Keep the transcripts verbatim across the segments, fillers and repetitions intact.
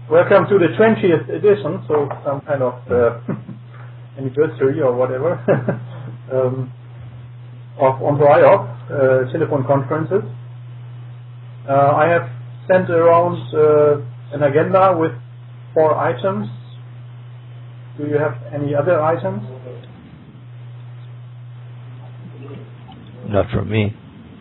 Welcome to the twentieth edition, so some kind of uh, anniversary or whatever um, of Onto I O P uh, telephone conferences. Uh, I have sent around uh, an agenda with four items. Do you have any other items? Not from me.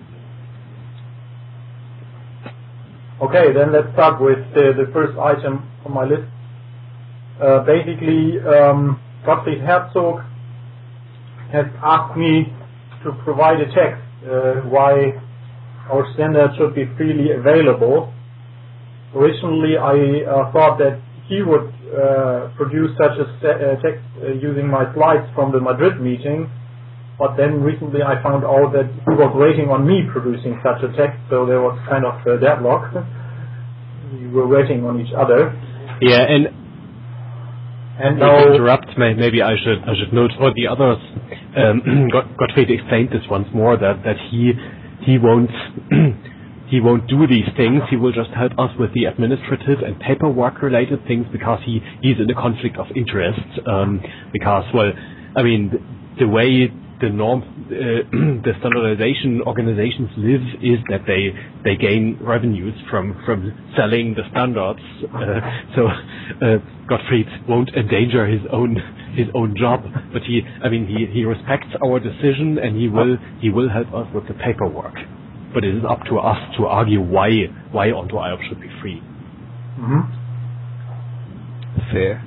Okay, then let's start with the, the first item on my list. Uh, basically, um, Gottfried Herzog has asked me to provide a text uh, why our standard should be freely available. Originally, I uh, thought that he would uh, produce such a uh, text uh, using my slides from the Madrid meeting, but then recently I found out that he was waiting on me producing such a text, so there was kind of a deadlock. We were waiting on each other. Yeah, and and now to interrupt, maybe I should I should note for the others. Um, Gottfried explained this once more that that he he won't he won't do these things. He will just help us with the administrative and paperwork related things because he he's in a conflict of interest. Um, because well, I mean the, the way the norm, uh, the standardization organizations live is that they they gain revenues from from selling the standards. Uh, so uh, Gottfried won't endanger his own his own job, but he I mean he, he respects our decision and he will he will help us with the paperwork. But it is up to us to argue why why Onto I O P should be free. Mm-hmm. Fair.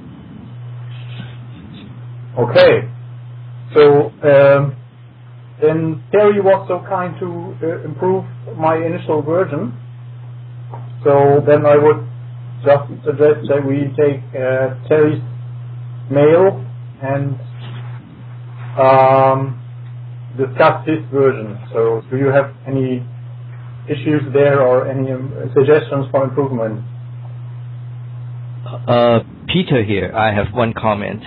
Okay. So um, then Terry was so kind to uh, improve my initial version. So then I would just suggest that we take uh, Terry's mail and um, discuss his version. So do you have any issues there or any um, suggestions for improvement? Uh, Peter here. I have one comment.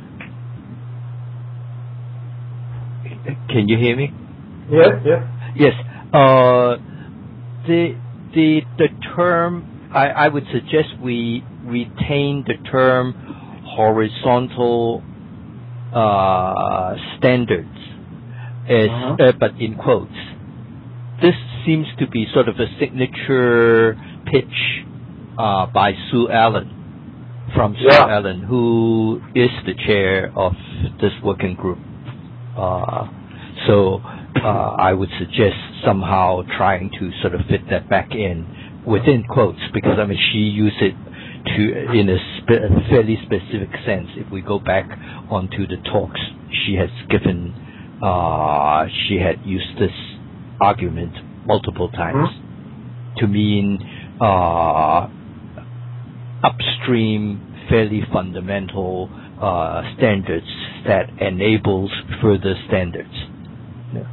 Can you hear me? Yes, yes. Yes. Uh, the the the term I, I would suggest we retain the term horizontal uh, standards as Uh-huh. uh, but in quotes. This seems to be sort of a signature pitch uh, by Sue Allen from Sue Yeah. Allen, who is the chair of this working group. Uh, so uh, I would suggest somehow trying to sort of fit that back in within quotes, because I mean she used it to in a spe- fairly specific sense. If we go back onto the talks she has given, uh, she had used this argument multiple times Mm-hmm. to mean uh, upstream, fairly fundamental uh, standards that enables further standards. Yeah.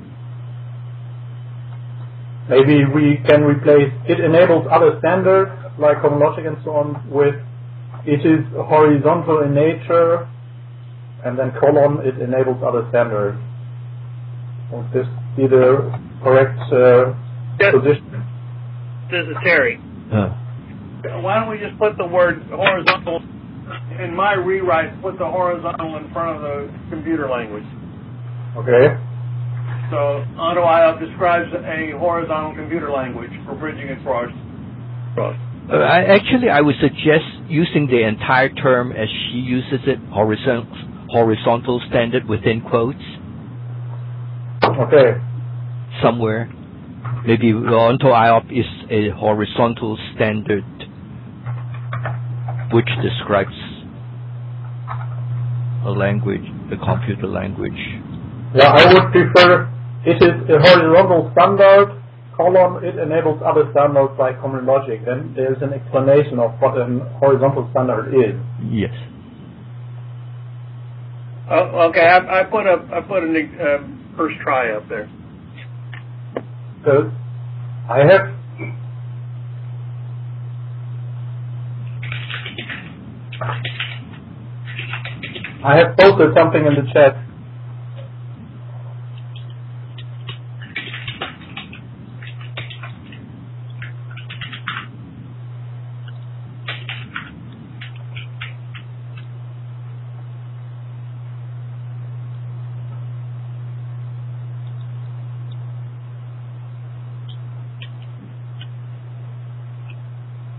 Maybe we can replace it enables other standards like common logic and so on with it is horizontal in nature, and then colon it enables other standards. Would this be the correct uh, yes. position? This is Terry. Uh. Why don't we just put the word horizontal in my rewrite, put the horizontal in front of the computer language. Okay. So Onto I O P describes a horizontal computer language for bridging across. Uh, I, actually, I would suggest using the entire term as she uses it, horizontal, horizontal standard within quotes. Okay. Somewhere. Maybe Onto I O P is a horizontal standard which describes a language, the computer language. Yeah, I would prefer it is a horizontal standard, colon, it enables other standards like common logic. Then there's an explanation of what a horizontal standard is. Yes. Oh, okay, I, I put a I put a uh, first try up there. So I have I have posted something in the chat.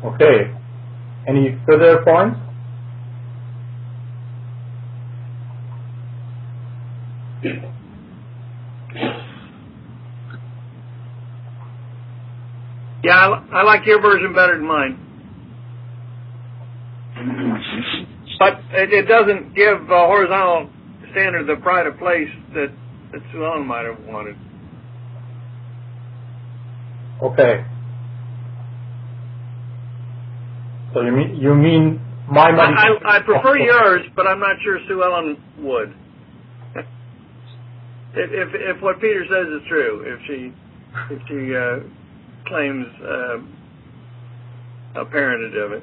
Okay. Any further points? Yeah, I, li- I like your version better than mine. But it, it doesn't give uh, horizontal standard the pride of place that, that Sue Ellen might have wanted. Okay. So you mean you mean my I, I, I prefer yours, but I'm not sure Sue Ellen would. if, if if what Peter says is true, if she if she uh, claims uh, a parentage of it.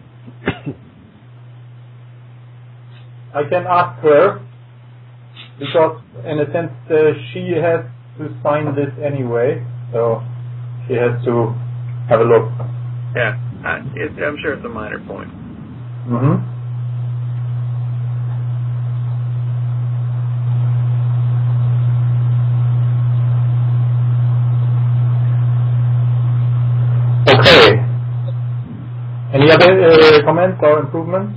I can ask her, because in a sense uh, she has to sign this anyway, so she has to have a look. Yeah, I, it, I'm sure it's a minor point. Mm-hmm. Okay. Any other uh, comments or improvements?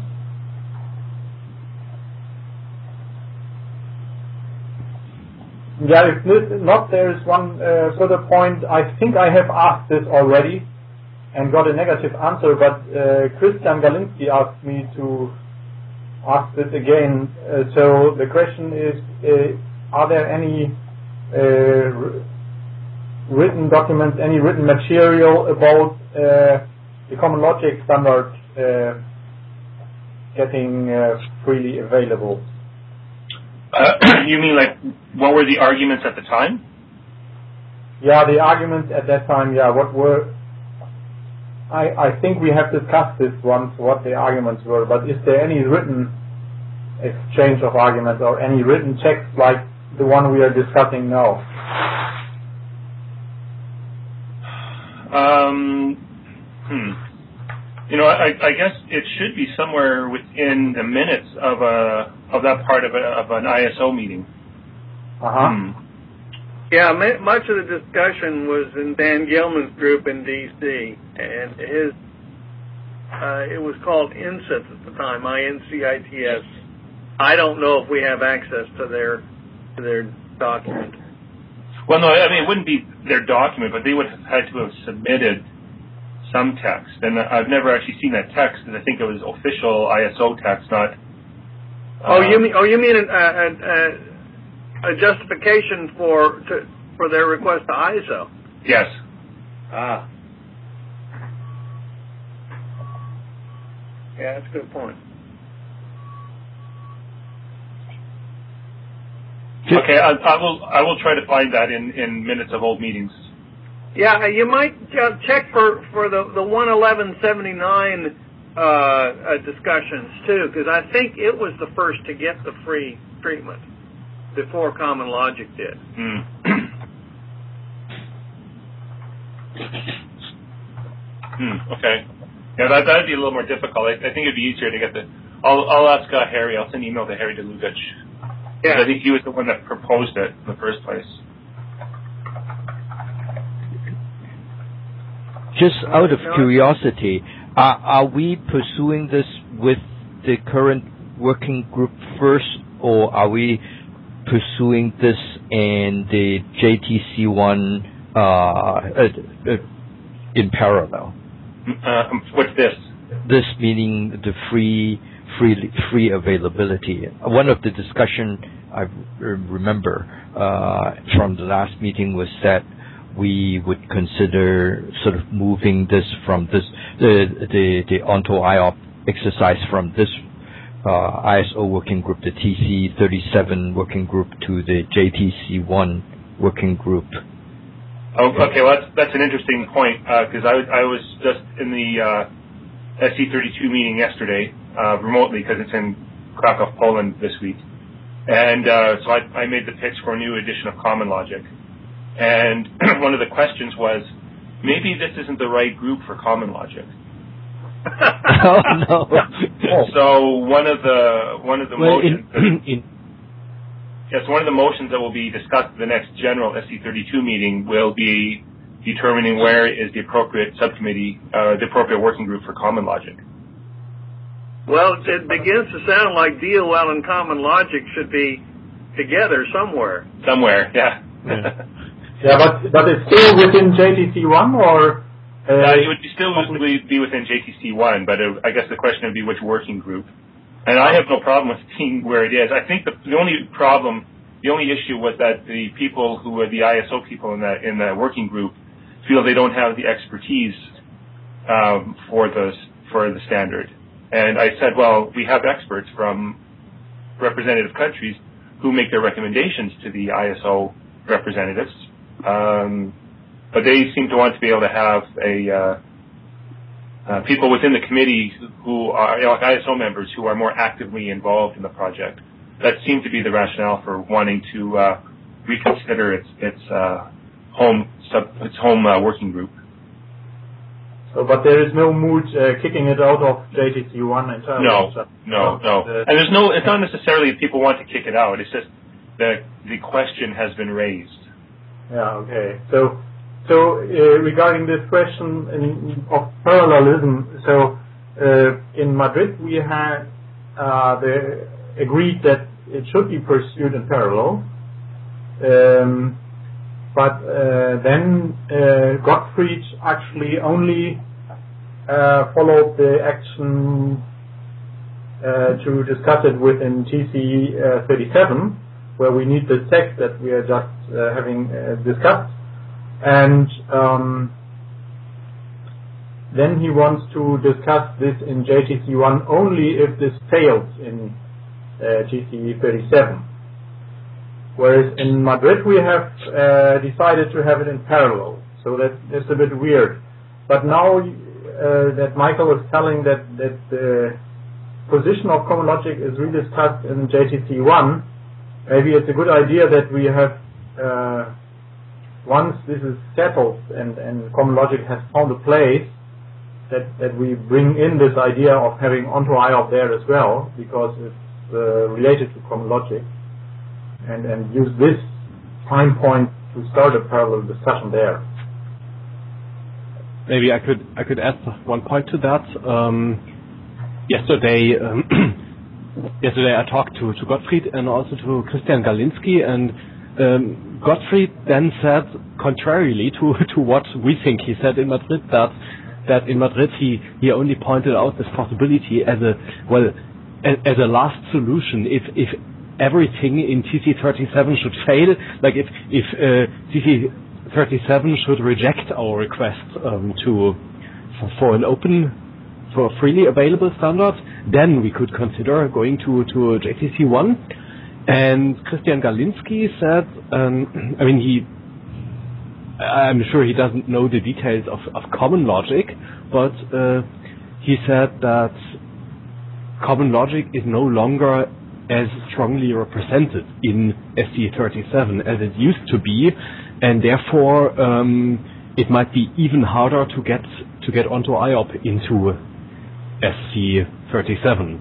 Yeah, if not, there is one uh, further point. I think I have asked this already and got a negative answer, but uh, Christian Galinsky asked me to ask this again. Uh, so the question is, uh, are there any uh, written documents, any written material about uh, the Common Logic standard uh, getting uh, freely available? Uh, you mean like, what were the arguments at the time? Yeah, the arguments at that time, yeah, what were... I, I think we have discussed this once, what the arguments were, but is there any written exchange of arguments or any written text like the one we are discussing now? Um, hmm. You know, I, I guess it should be somewhere within the minutes of a of that part of, a, of an I S O meeting. Uh-huh. Hmm. Yeah, much of the discussion was in Dan Gilman's group in D C, and his uh, it was called I N C I T S at the time, I N C I T S. I don't know if we have access to their to their document. Well, no, I mean, it wouldn't be their document, but they would have had to have submitted some text, and I've never actually seen that text, because I think it was official I S O text, not. Uh, oh, you mean? Oh, you mean a, a, a, a justification for to, for their request to I S O? Yes. Ah. Yeah, that's a good point. Okay, I, I will. I will try to find that in, in minutes of old meetings. Yeah, you might uh, check for, for the the one eleven seventy-nine uh, uh, discussions too, because I think it was the first to get the free treatment before Common Logic did. Mm. hmm. Okay. Yeah, that that'd be a little more difficult. I, I think it'd be easier to get the. I'll I'll ask uh, Harry. I'll send an email to Harry DeLugich. Yeah. I think he was the one that proposed it in the first place. Just out of curiosity, are, are we pursuing this with the current working group first, or are we pursuing this in the J T C one uh, uh, uh, in parallel? Uh, what's this? This meaning the free, free, free availability. One of the discussion I remember uh, from the last meeting was that we would consider sort of moving this from this the the, the Onto I O P exercise from this uh, I S O working group, the T C thirty-seven working group, to the J T C one working group. Oh, okay. Well, that's, that's an interesting point, because uh, I, I was just in the uh, S C thirty-two meeting yesterday, uh, remotely, because it's in Krakow, Poland this week. And uh, so I, I made the pitch for a new edition of Common Logic. And one of the questions was, maybe this isn't the right group for Common Logic. Oh, no. So one of the one of the well, motions... In, in, Yes, one of the motions that will be discussed at the next general S C thirty-two meeting will be determining where is the appropriate subcommittee, uh, the appropriate working group for Common Logic. Well, it begins to sound like DealWell and Common Logic should be together somewhere. Somewhere, yeah. Yeah, yeah but but it's still within J T C one, or? Uh, uh, it would be still be within J T C one, but it, I guess the question would be which working group. And I have no problem with being where it is. I think the, the only problem, the only issue was that the people who are the I S O people in the in the working group feel they don't have the expertise um, for the for the standard. And I said, well, we have experts from representative countries who make their recommendations to the I S O representatives, um, but they seem to want to be able to have a uh, uh, people within the committee who are, you know, like I S O members who are more actively involved in the project. That seemed to be the rationale for wanting to uh, reconsider its its uh, home sub, its home uh, working group. So, but there is no mood uh, kicking it out of J T C one entirely. No, no, no. Uh, and there's no. It's not necessarily that people want to kick it out. It's just that the question has been raised. Yeah. Okay. So, so uh, regarding this question in, of parallelism, so uh, in Madrid we had uh, the agreed that it should be pursued in parallel. Um, But uh, then uh, Gottfried actually only uh, followed the action uh, to discuss it within T C thirty-seven, where we need the text that we are just uh, having uh, discussed. And um, then he wants to discuss this in J T C one only if this fails in uh, T C thirty-seven. Whereas in Madrid we have uh, decided to have it in parallel, so that that's a bit weird. But now uh, that Michael is telling that that the position of Common Logic is rediscussed in J T C one, maybe it's a good idea that we have uh, once this is settled and, and Common Logic has found a place, that that we bring in this idea of having Onto I O P there as well, because it's uh, related to Common Logic. And, and use this time point to start a parallel discussion there. Maybe I could I could add one point to that. Um, yesterday, um, yesterday I talked to, to Gottfried and also to Christian Galinski, and um, Gottfried then said, contrarily to to what we think he said in Madrid, that that in Madrid he, he only pointed out this possibility as a well as, as a last solution if if everything in T C thirty-seven should fail, like if if uh, T C thirty-seven should reject our request um, to for, for an open, for a freely available standard, then we could consider going to to J T C one. And Christian Galinski said, um, I mean he, I'm sure he doesn't know the details of, of Common Logic, but uh, he said that Common Logic is no longer as strongly represented in S C thirty-seven as it used to be, and therefore um, it might be even harder to get to get onto I O P into S C thirty-seven.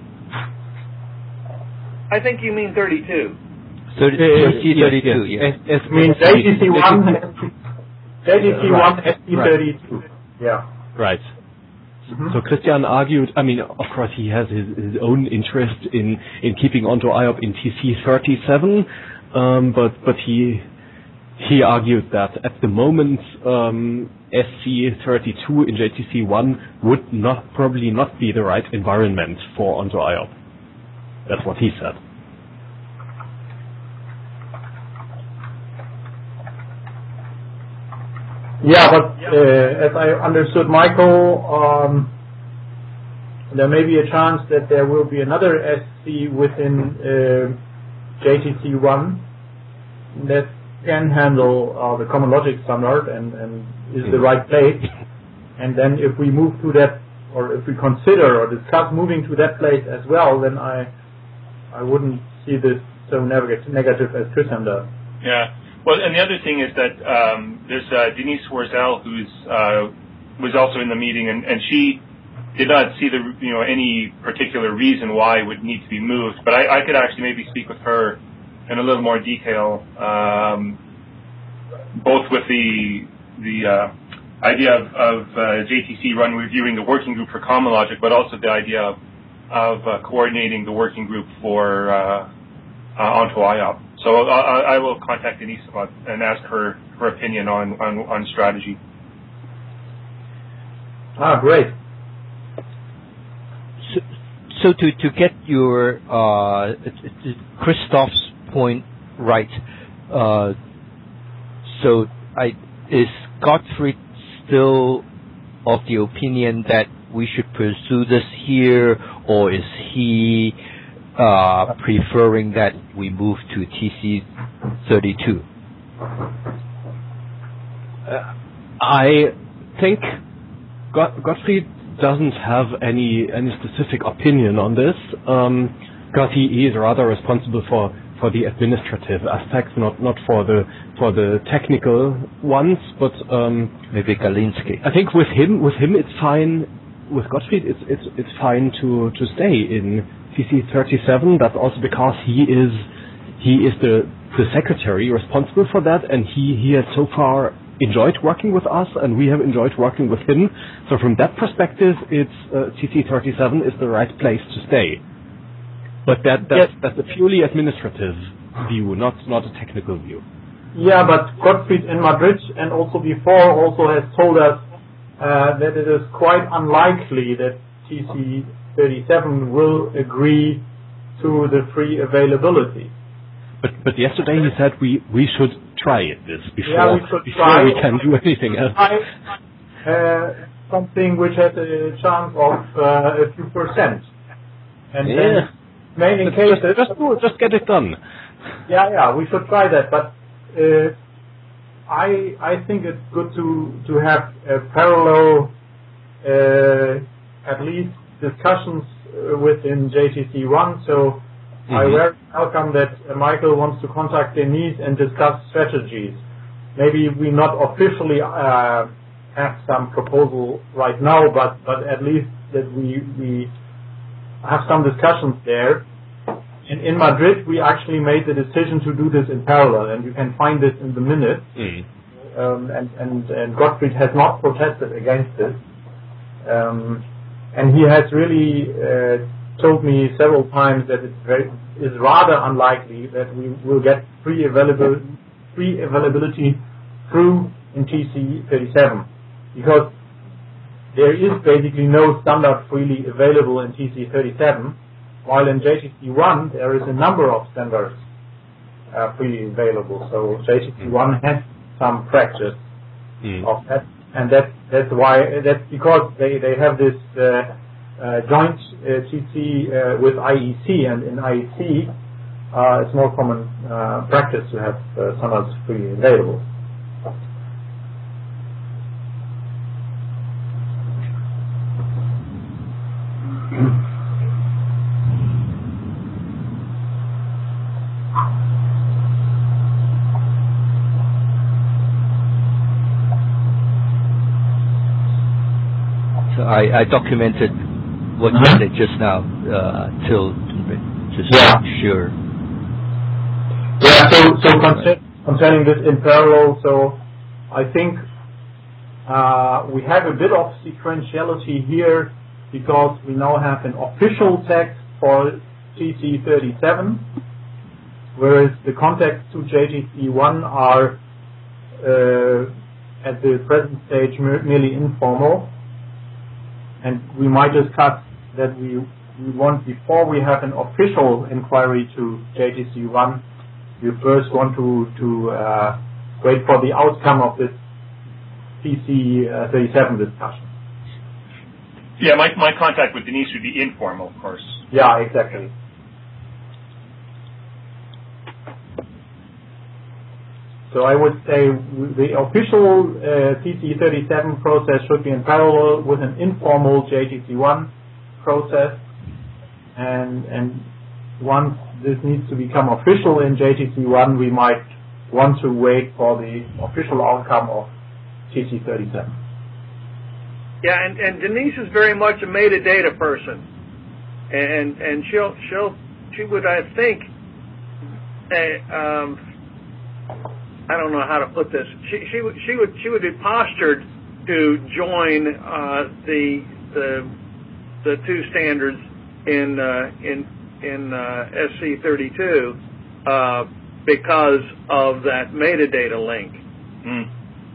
I think you mean thirty-two. So S C thirty-two, yes. yeah. I mean J T C one, J T C one, S C thirty-two. Yeah. Right. Mm-hmm. So Christian argued, I mean, of course he has his, his own interest in, in keeping onto I O P in T C thirty-seven, um, but but he he argued that at the moment um, S C thirty-two in J T C one would not probably not be the right environment for onto I O P. That's what he said. Yeah, but uh, as I understood Michael, um, there may be a chance that there will be another S C within uh, J T C one that can handle uh, the Common Logic standard and, and is the right place. And then if we move to that, or if we consider or discuss moving to that place as well, then I I wouldn't see this so neg- negative as Christian does. Yeah. Well, and the other thing is that um, there's uh, Denise Warzel, who's uh, was also in the meeting, and, and she did not see the you know any particular reason why it would need to be moved. But I, I could actually maybe speak with her in a little more detail, um, both with the the uh, idea of, of uh, J T C run reviewing the working group for common logic, but also the idea of, of uh, coordinating the working group for uh, uh, onto I O P. So I, I will contact Denise about and ask her her opinion on on, on strategy. Ah, great. So, so to to get your uh, Christoph's point right, uh, so I is Gottfried still of the opinion that we should pursue this here, or is he uh, preferring that we move to T C thirty-two? Uh, I think Gottfried doesn't have any any specific opinion on this, um, because he, he is rather responsible for, for the administrative aspects, not not for the for the technical ones. But um, maybe Galinsky. I think with him with him it's fine. With Gottfried, it's it's it's fine to, to stay in T C thirty-seven. That's also because he is he is the the secretary responsible for that, and he, he has so far enjoyed working with us, and we have enjoyed working with him. So from that perspective, it's uh, T C thirty-seven is the right place to stay. But that that's, yes. that's a purely administrative view, not not a technical view. Yeah, but Gottfried in Madrid and also before also has told us uh, that it is quite unlikely that T C thirty-seven will agree to the free availability. But but yesterday he said we, we should try it this before yeah, we, before we can do anything else. Try, uh, something which has a chance of uh, a few percent. And yeah. then main in case just, just do it, just get it done. Yeah, yeah, we should try that. But uh, I I think it's good to to have a parallel, uh, at least discussions within J T C one. So. Mm-hmm. I very welcome that uh, Michael wants to contact Denise and discuss strategies. Maybe we not officially uh, have some proposal right now, but, but at least that we we have some discussions there. And in Madrid, we actually made the decision to do this in parallel, and you can find this in the minutes. Mm. Um, and, and, and Gottfried has not protested against this. Um, and he has really uh, told me several times that it's very is rather unlikely that we will get free available free availability through in T C thirty-seven, because there is basically no standard freely available in T C thirty-seven, while in J T C one there is a number of standards uh, freely available. So J T C one has some practice mm. of that, and that that's why that's because they they have this. Uh, Uh, joint uh, T C uh, with I E C, and in I E C uh, it's more common uh, practice to have uh, standards freely available. So I, I documented what you said just now, uh, till just yeah. sure. Yeah, so, so concerning this in parallel, so I think uh, we have a bit of sequentiality here because we now have an official text for T C thirty-seven, whereas the contacts to J T C one are uh, at the present stage merely informal. And we might discuss that we, we want, before we have an official inquiry to J T C one, we first want to, to uh, wait for the outcome of this T C thirty-seven discussion. Yeah, my, my contact with Denise would be informal, of course. Yeah, exactly. So I would say the official uh, T C thirty-seven process should be in parallel with an informal J T C one process, and and once this needs to become official in J T C one, we might want to wait for the official outcome of T C thirty-seven. Yeah, and, and Denise is very much a metadata person, and and she'll she'll she would I think uh, um, I don't know how to put this. She she would she would she would be postured to join uh, the the the two standards in uh, in in uh, S C thirty-two uh, because of that metadata link. Mm.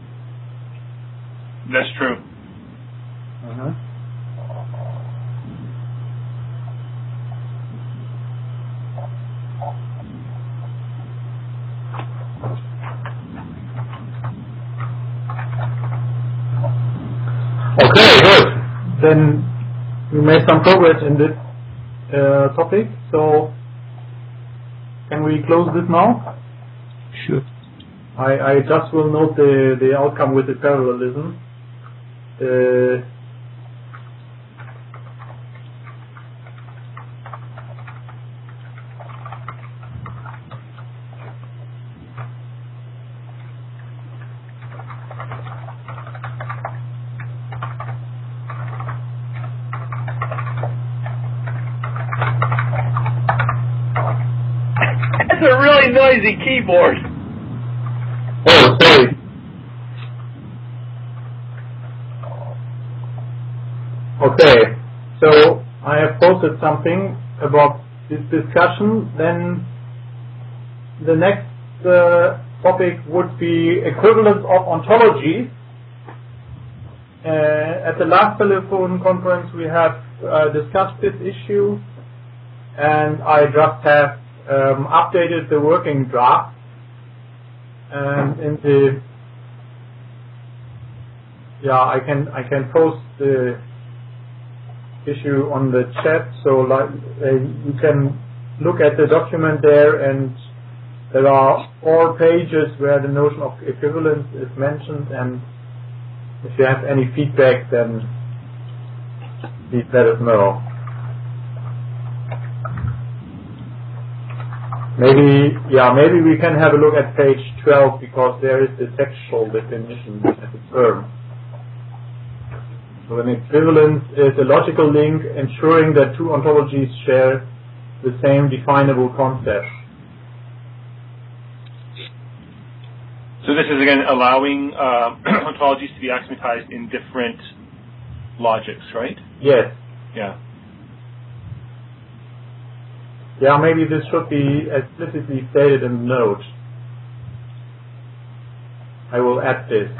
That's true. Uh-huh. Okay, good. Then we made some progress in this uh, topic. So can we close this now? Sure. I, I just will note the, the outcome with the parallelism. Uh, That's a really noisy keyboard. oh, sorry. Okay, so I have posted something about this discussion. Then the next uh, topic would be equivalence of ontologies. Uh, at the last telephone conference we have uh, discussed this issue, and I just have um, updated the working draft. And in the yeah, I can I can post the issue on the chat, so like uh, you can look at the document there, and there are four pages where the notion of equivalence is mentioned, and if you have any feedback, then please let us know. Maybe, yeah, maybe we can have a look at page twelve, because there is the textual definition as a term. So an equivalence is a logical link ensuring that two ontologies share the same definable concept. So this is again allowing uh, ontologies to be axiomatized in different logics, right? Yes. Yeah. Yeah, maybe this should be explicitly stated in the note. I will add this.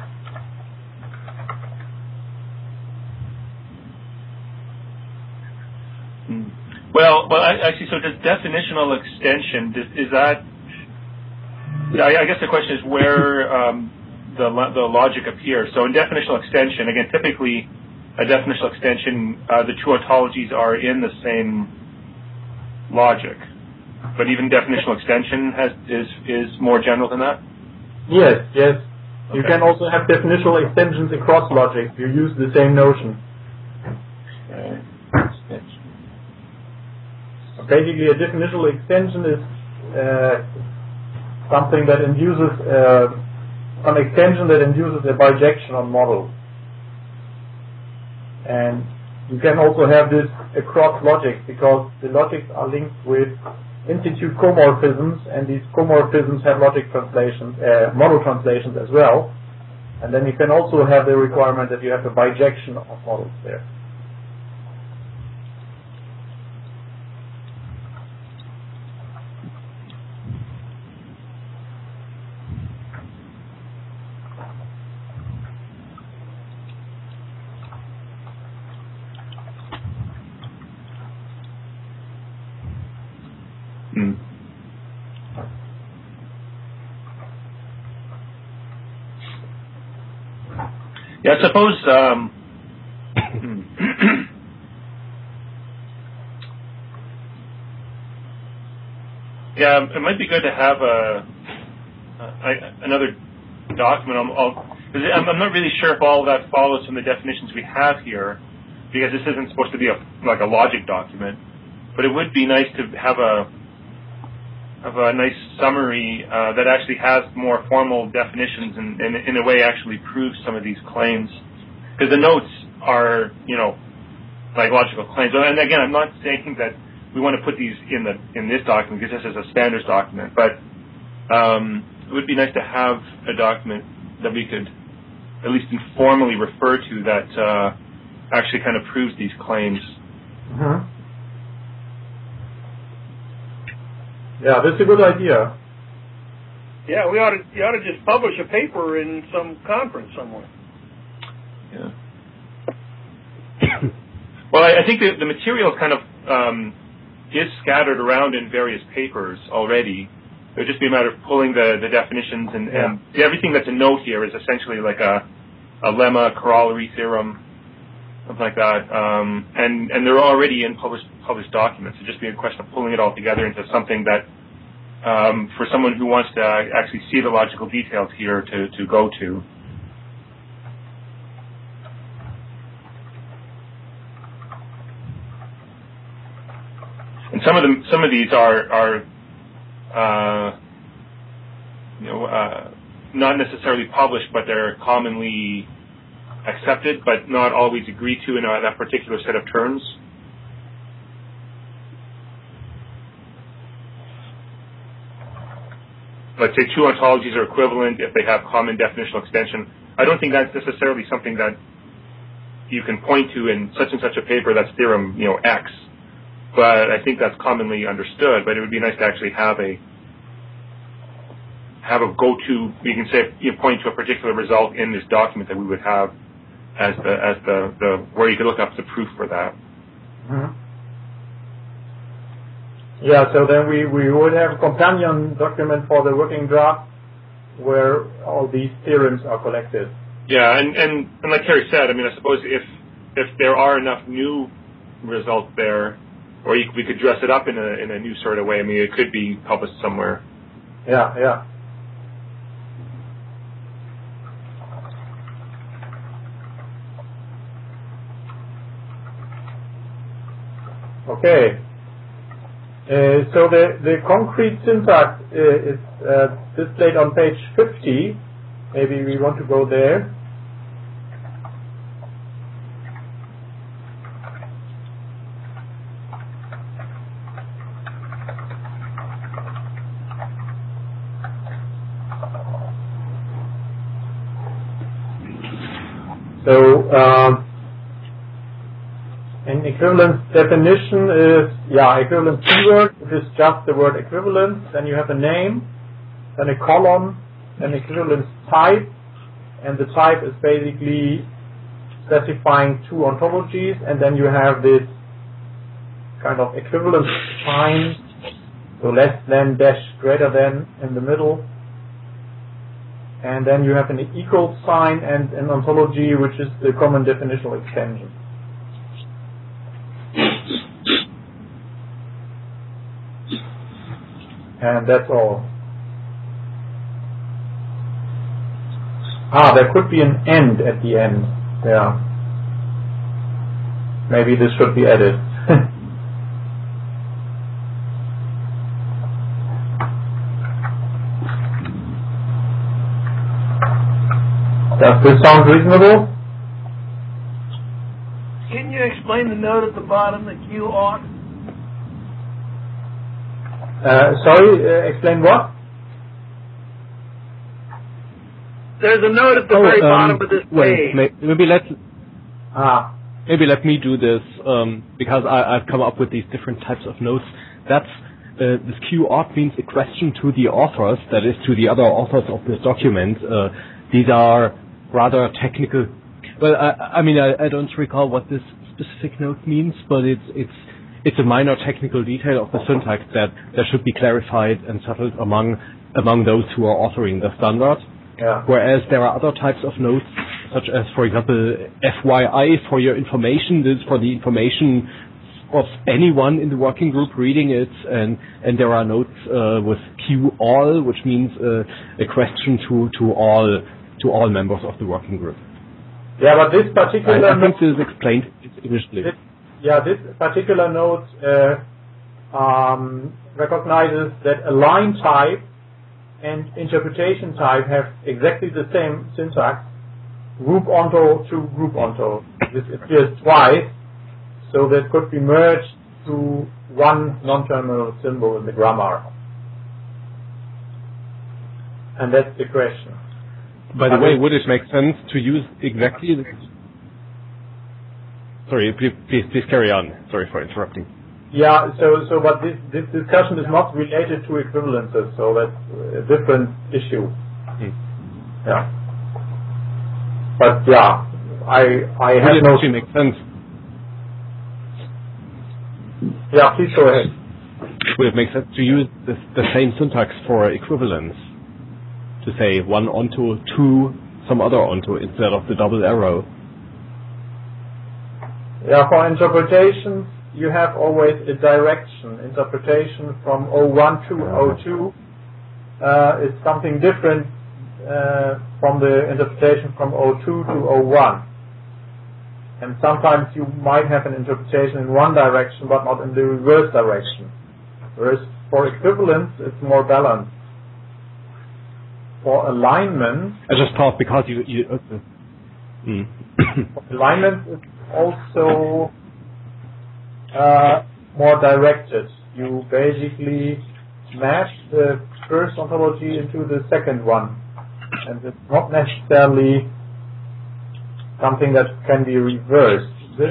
Mm. Well, well, I, actually, so does definitional extension, does, is that, I, I guess the question is where um, the, the logic appears. So in definitional extension, again, typically a definitional extension, uh, the two ontologies are in the same logic, but even definitional extension has is is more general than that. Yes, yes. Okay. You can also have definitional extensions across logic. You use the same notion. Okay. Basically, a definitional extension is uh, something that induces uh, some extension that induces a bijection on models, and you can also have this across logic, because the logics are linked with in-situ comorphisms, and these comorphisms have logic translations, uh, model translations as well. And then you can also have the requirement that you have a bijection of models there. Hmm. Yeah, I suppose um, yeah, it might be good to have a, a another document. I'll, I'll, I'm, I'm not really sure if all of that follows from the definitions we have here, because this isn't supposed to be a like a logic document. But it would be nice to have a have a nice summary uh, that actually has more formal definitions and, and in a way actually proves some of these claims. Because the notes are, you know, like logical claims. And again, I'm not saying that we want to put these in the in this document, because this is a standards document. But um, it would be nice to have a document that we could at least informally refer to that uh, actually kind of proves these claims. Mm-hmm. Yeah, that's a good idea. Yeah, we ought to, you ought to just publish a paper in some conference somewhere. Yeah. Well, I, I think the, the material kind of um, is scattered around in various papers already. It would just be a matter of pulling the, the definitions, and, yeah. and everything that's a note here is essentially like a, a lemma, corollary theorem, something like that. Um, and, and they're already in published published documents. It'd just be a question of pulling it all together into something that, um, for someone who wants to actually see the logical details here, to, to go to. And some of them, some of these are, are uh, you know, uh, not necessarily published, but they're commonly accepted, but not always agreed to in uh, that particular set of terms. Let's say two ontologies are equivalent if they have common definitional extension. I don't think that's necessarily something that you can point to in such and such a paper that's theorem, you know, X. But I think that's commonly understood. But it would be nice to actually have a have a go-to. You can say, you know, point to a particular result in this document that we would have as the as the, the where you could look up the proof for that. Mm-hmm. Yeah. So then we, we would have a companion document for the working draft where all these theorems are collected. Yeah, and, and, and like Terry said, I mean, I suppose if if there are enough new results there, or you, we could dress it up in a in a new sort of way. I mean, it could be published somewhere. Yeah, yeah. Okay. Uh, so the, the concrete syntax uh, is uh, displayed on page fifty. Maybe we want to go there. So um, an equivalence definition is, yeah, equivalence keyword, which is just the word equivalence. Then you have a name, then a column, an equivalence type, and the type is basically specifying two ontologies, and then you have this kind of equivalence sign, so less than dash greater than in the middle. And then you have an equal sign and an ontology, which is the common definitional extension. And that's all. Ah, there could be an end at the end. Yeah. Maybe this should be added. Does this sound reasonable? Can you explain the note at the bottom, the Q ought? Uh, sorry, uh, explain what? There's a note at the oh, very um, bottom of this wait, page. maybe let Ah. maybe let me do this um, because I, I've come up with these different types of notes. That's uh, this Q ought means a question to the authors, that is, to the other authors of this document. Uh, these are rather technical. Well, I, I mean, I, I don't recall what this specific note means, but it's it's it's a minor technical detail of the syntax that, that should be clarified and settled among among those who are authoring the standard. Yeah. Whereas there are other types of notes, such as, for example, F Y I, for your information. This is for the information of anyone in the working group reading it, and, and there are notes uh, with Q all, which means uh, a question to, to all to all members of the working group. Yeah, but this particular I, I think note, this is explained initially. This, yeah, this particular note uh, um, recognizes that a line type and interpretation type have exactly the same syntax, group onto to group onto. This appears twice, so that could be merged to one non-terminal symbol in the grammar. And that's the question. By the way, would it make sense to use exactly the... Sorry, please, please, please carry on. Sorry for interrupting. Yeah, so, so, but this, this discussion is not related to equivalences, so that's a different issue. Hmm. Yeah. But yeah, I, I would have it no... actually make sense? Yeah, please go ahead. Would it make sense to use the, the same syntax for equivalence? To say one onto two, some other onto, instead of the double arrow? Yeah, for interpretations, you have always a direction. Interpretation from O one to O two uh, is something different uh, from the interpretation from O two to O one. And sometimes you might have an interpretation in one direction, but not in the reverse direction. Whereas for equivalence, it's more balanced. For alignment, I just thought because you... you okay. mm. alignment is also uh, more directed. You basically match the first ontology into the second one. And it's not necessarily something that can be reversed. This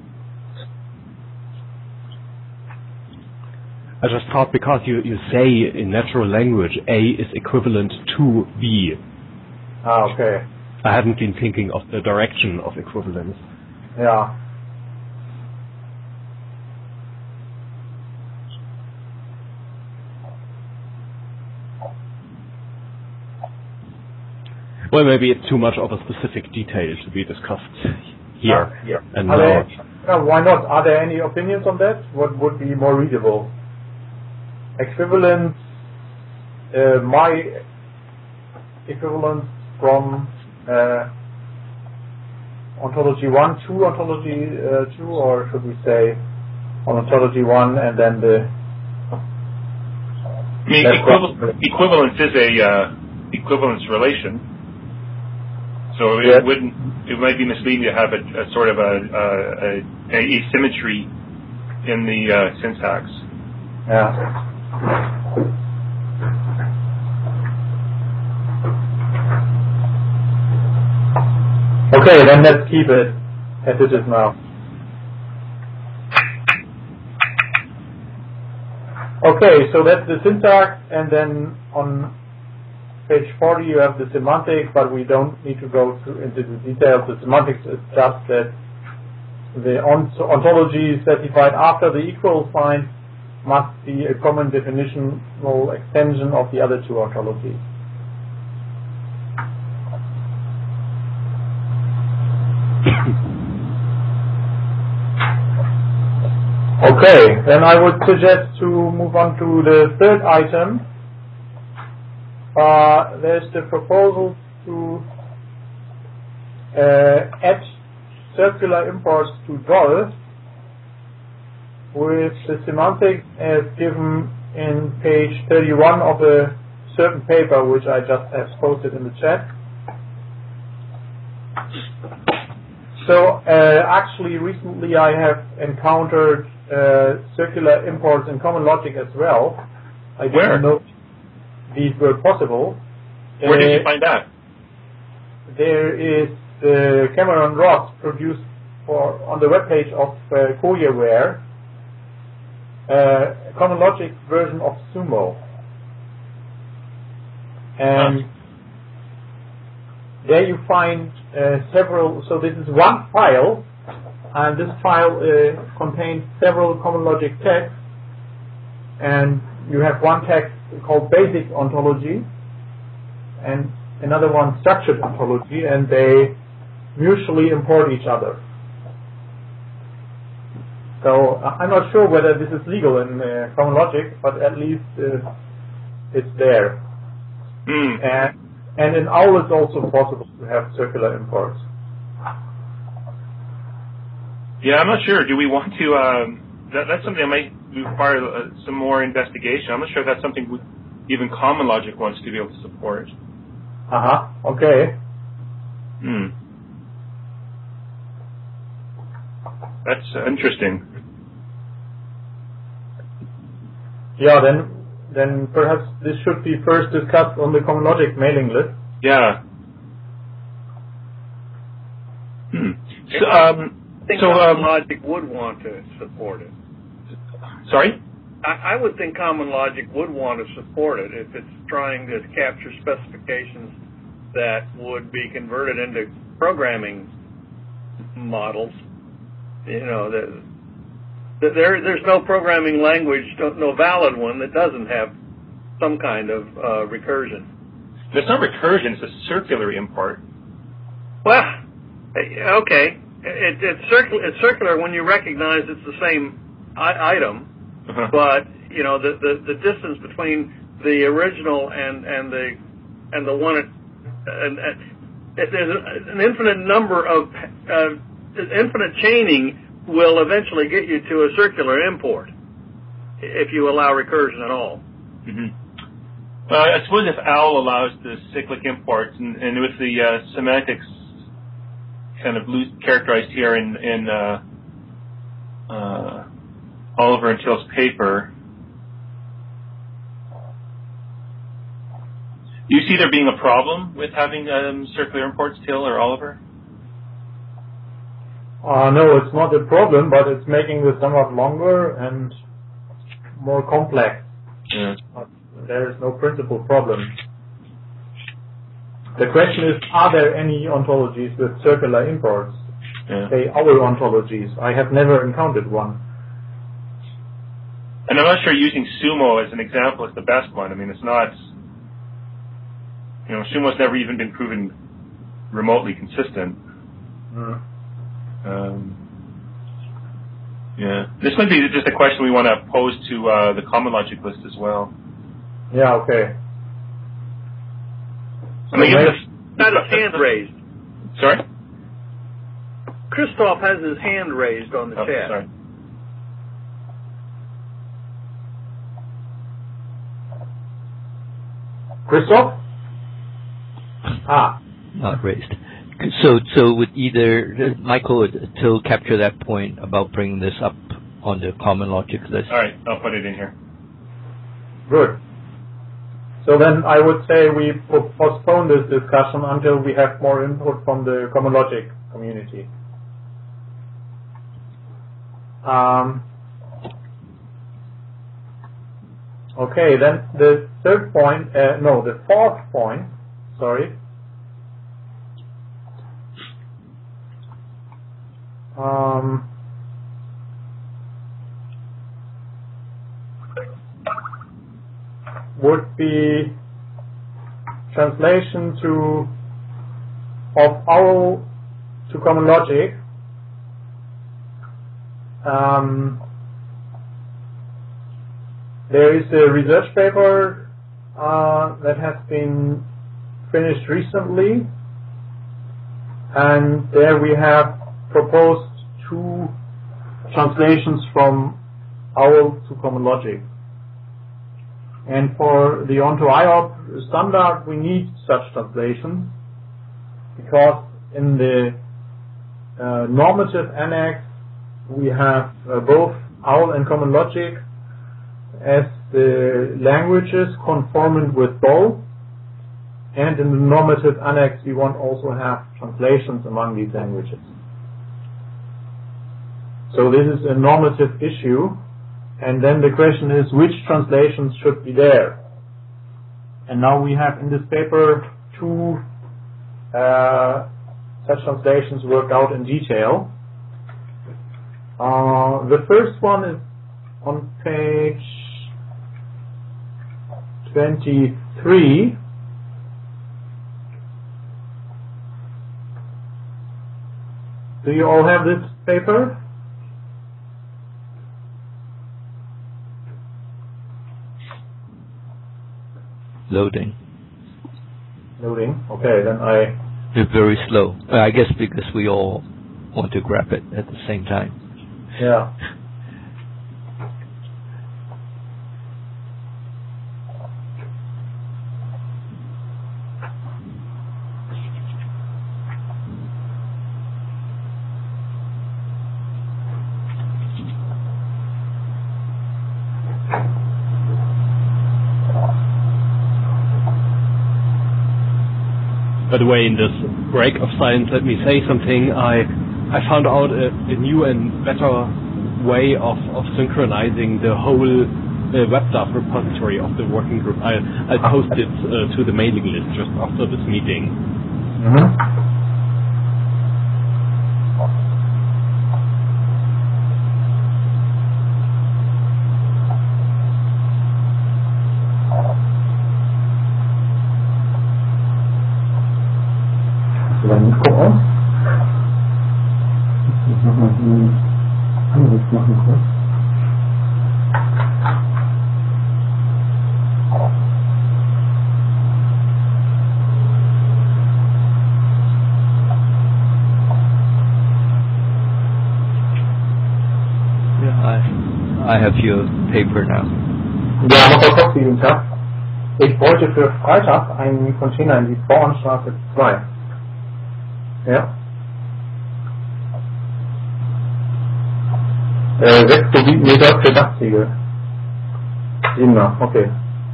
I just thought because you, you say in natural language A is equivalent to B. Ah, okay. I hadn't been thinking of the direction of equivalence. Yeah. Well, maybe it's too much of a specific detail to be discussed here. Uh, yeah. And Are now. there, uh, why not? Are there any opinions on that? What would be more readable? Equivalence, uh, my equivalence from uh, ontology one to ontology uh, two, or should we say on ontology one and then the... I mean, equival- equivalence is a uh, equivalence relation, so yes. it wouldn't. It might be misleading to have a, a sort of a, a, a asymmetry in the uh, syntax. Yeah. Okay, then let's keep it as it is now. Okay, so that's the syntax, and then on page forty you have the semantics, but we don't need to go through into the details. The semantics is just that the ont- ontology specified after the equal sign must be a common definitional extension of the other two ontologies. Okay, then I would suggest to move on to the third item. Uh, there's the proposal to uh, add circular imports to D O L with the semantics as given in page thirty-one of a certain paper which I just have posted in the chat. So uh, actually recently I have encountered uh, circular imports in Common Logic as well. I didn't Where? know these were possible. Where uh, did you find that? There is uh, Cameron Ross produced for on the webpage of uh, Coyaware uh, Common Logic version of Sumo. And Huh. there you find uh, several, so this is one file, and this file uh, contains several Common Logic texts, and you have one text called Basic Ontology, and another one Structured Ontology, and they mutually import each other. So uh, I'm not sure whether this is legal in uh, Common Logic, but at least uh, it's there. Mm. And, and in O W L it's also possible to have circular imports. Yeah, I'm not sure. Do we want to? Um, that, that's something that might require uh, some more investigation. I'm not sure if that's something we, even Common Logic wants to be able to support. Uh huh. Okay. Hmm. That's uh, interesting. Yeah. Then then perhaps this should be first discussed on the Common Logic mailing list. Yeah. Hmm. So, um, I think so, Common um, Logic would want to support it. Sorry? I, I would think Common Logic would want to support it if it's trying to capture specifications that would be converted into programming models. You know, the, the, there there's no programming language, no, no valid one that doesn't have some kind of uh, recursion. It's not recursion; it's a circular import. Well, okay, it, it's, circular, it's circular when you recognize it's the same I- item. Uh-huh. But you know the, the, the distance between the original and, and the and the one and, and it, there's an infinite number of uh, infinite chaining will eventually get you to a circular import if you allow recursion at all. Mm-hmm. Well, I suppose if OWL allows the cyclic imports, and, and with the uh, semantics kind of loose, characterized here in in uh, uh, Oliver and Till's paper, do you see there being a problem with having um, circular imports, Till or Oliver? Uh, no, it's not a problem, but it's making this somewhat longer and more complex. Yeah. But there is no principal problem. The question is, are there any ontologies with circular imports? Yeah. Say, our ontologies. I have never encountered one. And I'm not sure using Sumo as an example is the best one. I mean, it's not, you know, Sumo's never even been proven remotely consistent. Mm. Um, yeah. This might be just a question we want to pose to uh, the Common Logic list as well. Yeah, okay. I mean, So He's got his hand raised. Sorry? Christoph has his hand raised on the Oh, chat. sorry. Christoph? Ah. Not raised. So, so would either Michael or Till capture that point about bringing this up on the Common Logic list? All right, I'll put it in here. Good. So then I would say we postpone this discussion until we have more input from the Common Logic community. Um, okay, then the third point, uh, no, the fourth point, sorry. Um, would be translation to of OWL to Common Logic. Um, there is a research paper uh, that has been finished recently, and there we have proposed two translations from OWL to Common Logic. And for the Onto I O P standard, we need such translations because in the uh, normative annex we have uh, both OWL and Common Logic as the languages conformant with both, and in the normative annex we want also have translations among these languages. So this is a normative issue, and then the question is which translations should be there. And now we have in this paper two uh, such translations worked out in detail. Uh, the first one is on page twenty-three. Do you all have this paper? Loading. Loading. Okay, then I... It's very slow. Uh, I guess because we all want to grab it at the same time. Yeah. by the way, in this break of science, let me say something. I I found out a, a new and better way of, of synchronizing the whole uh, WebDAV repository of the working group. I, I'll post it uh, to the mailing list just after this meeting. Mm-hmm. Dann guck aus. Ich mach mal einen Anruf machen kurz. Yeah, I, I have your paper now. Ja, noch mal kurz diesen Tag. Ich wollte für Freitag einen Container in die Bauernstraße zwei. Ja. Äh, sechs Kubikmeter für Dachziegel. Siebener, okay.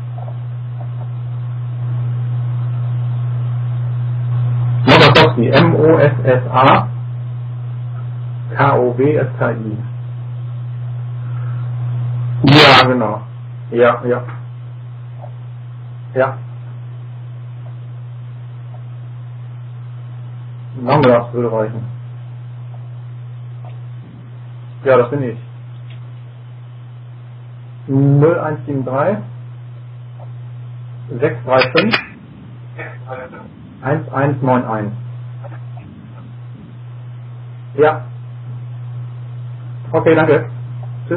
Mossakowski, M O S S A K O W S K I. Ja, genau. Ja, ja. Ja. Nachmittags würde reichen. Ja, das bin ich. null eins sieben drei sechs drei fünf eins eins neun eins. Ja. Okay, danke. Tschüss.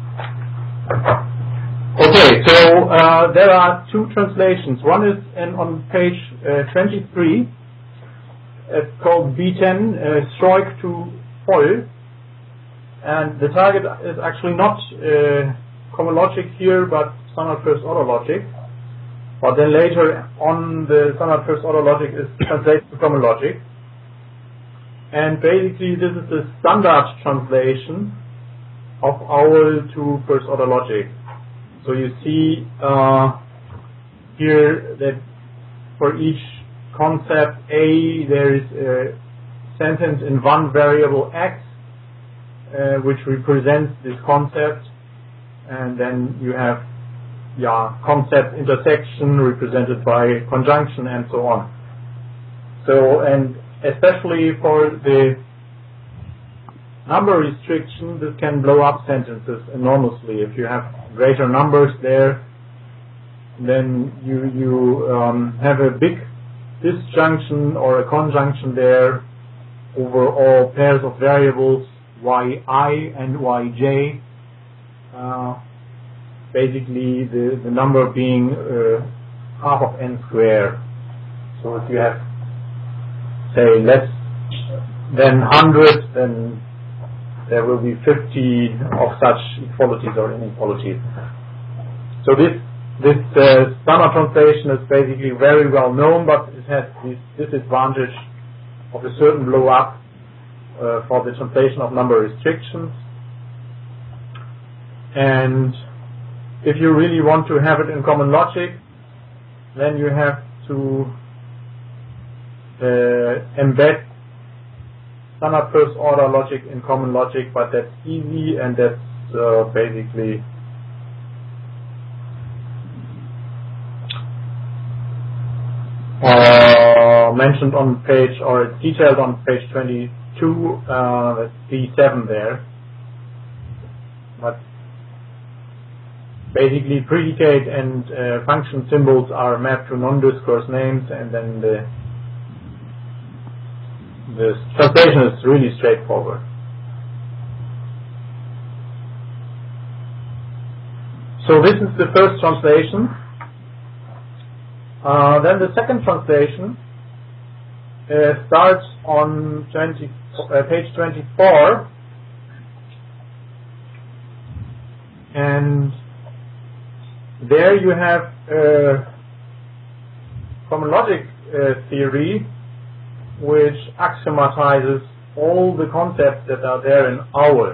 Okay, so uh, there are two translations. One is in, on page uh, twenty-three. It's called B ten, uh, Stroik to Foil, and the target is actually not uh, common logic here, but standard first order logic. But then later on, the standard first order logic is translated to common logic, and basically this is the standard translation of owl to first order logic. So you see uh, here that for each concept A, there is a sentence in one variable X, uh, which represents this concept, and then you have, yeah, concept intersection represented by conjunction and so on. So, and especially for the number restriction, this can blow up sentences enormously. If you have greater numbers there, then you you um, have a big disjunction or a conjunction there over all pairs of variables yi and yj, uh, basically the, the number being uh, half of n squared. So if you have, say, less than one hundred, then there will be fifty of such equalities or inequalities. So this This uh, standard translation is basically very well known, but it has this disadvantage of a certain blow up uh, for the translation of number restrictions. And if you really want to have it in common logic, then you have to uh, embed standard first order logic in common logic, but that's easy, and that's uh, basically Uh, mentioned on page, or it's detailed on page twenty-two, uh, that's B seven there. But basically predicate and uh, function symbols are mapped to non-discourse names, and then the, the translation is really straightforward. So this is the first translation. Uh, then the second translation uh, starts on twenty, uh, page twenty-four, and there you have uh, common logic uh, theory, which axiomatizes all the concepts that are there in owl.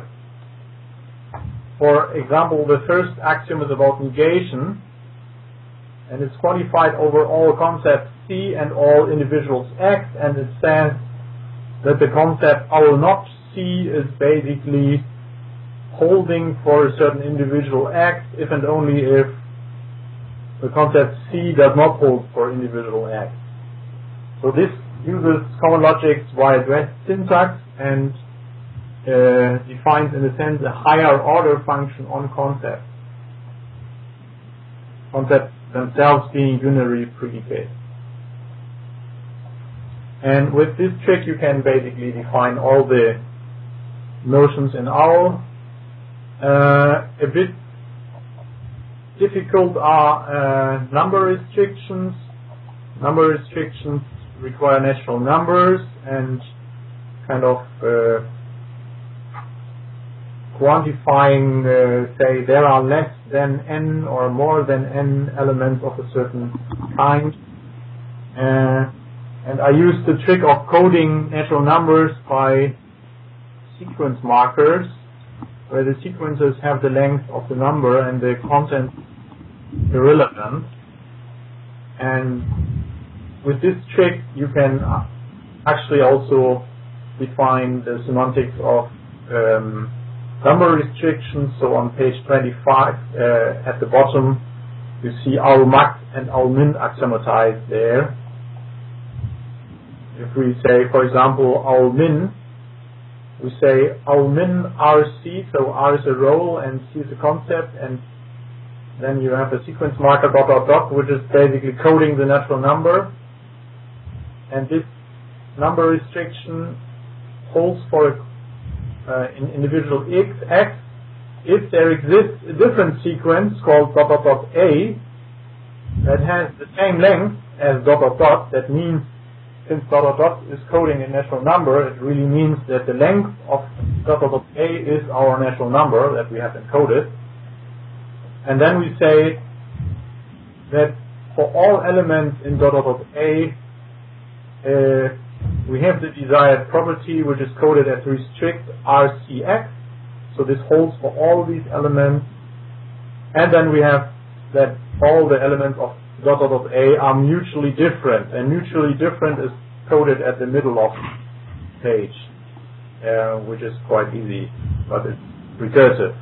For example, the first axiom is about negation, and it's quantified over all concepts C and all individuals X, and it says that the concept I will not C is basically holding for a certain individual X if and only if the concept C does not hold for individual X. So this uses common logic's wide-address syntax and uh, defines, in a sense, a higher order function on concepts. Concepts themselves being unary predicates. And with this trick you can basically define all the notions in O W L. Uh, a bit difficult are uh, number restrictions. Number restrictions require natural numbers and kind of uh, quantifying, uh, say, there are less than n or more than n elements of a certain kind. Uh, and I use the trick of coding natural numbers by sequence markers, where the sequences have the length of the number and the content irrelevant. And with this trick you can actually also define the semantics of um, number restrictions. So on page twenty-five uh, at the bottom you see O W L max and O W L min axiomatized there. If we say, for example, O W L min, we say O W L min R C, so R is a role and C is a concept, and then you have a sequence marker dot dot dot, which is basically coding the natural number. And this number restriction holds for uh, an individual x, x if there exists a different sequence called dot dot dot A that has the same length as dot dot dot. That means, since dot dot dot is coding a natural number, it really means that the length of dot dot dot A is our natural number that we have encoded. And then we say that for all elements in dot dot dot A, uh, we have the desired property, which is coded as restrict R C X. So this holds for all these elements. And then we have that all the elements of dot dot dot A are mutually different, and mutually different is coded at the middle of the page, uh, which is quite easy, but it's recursive.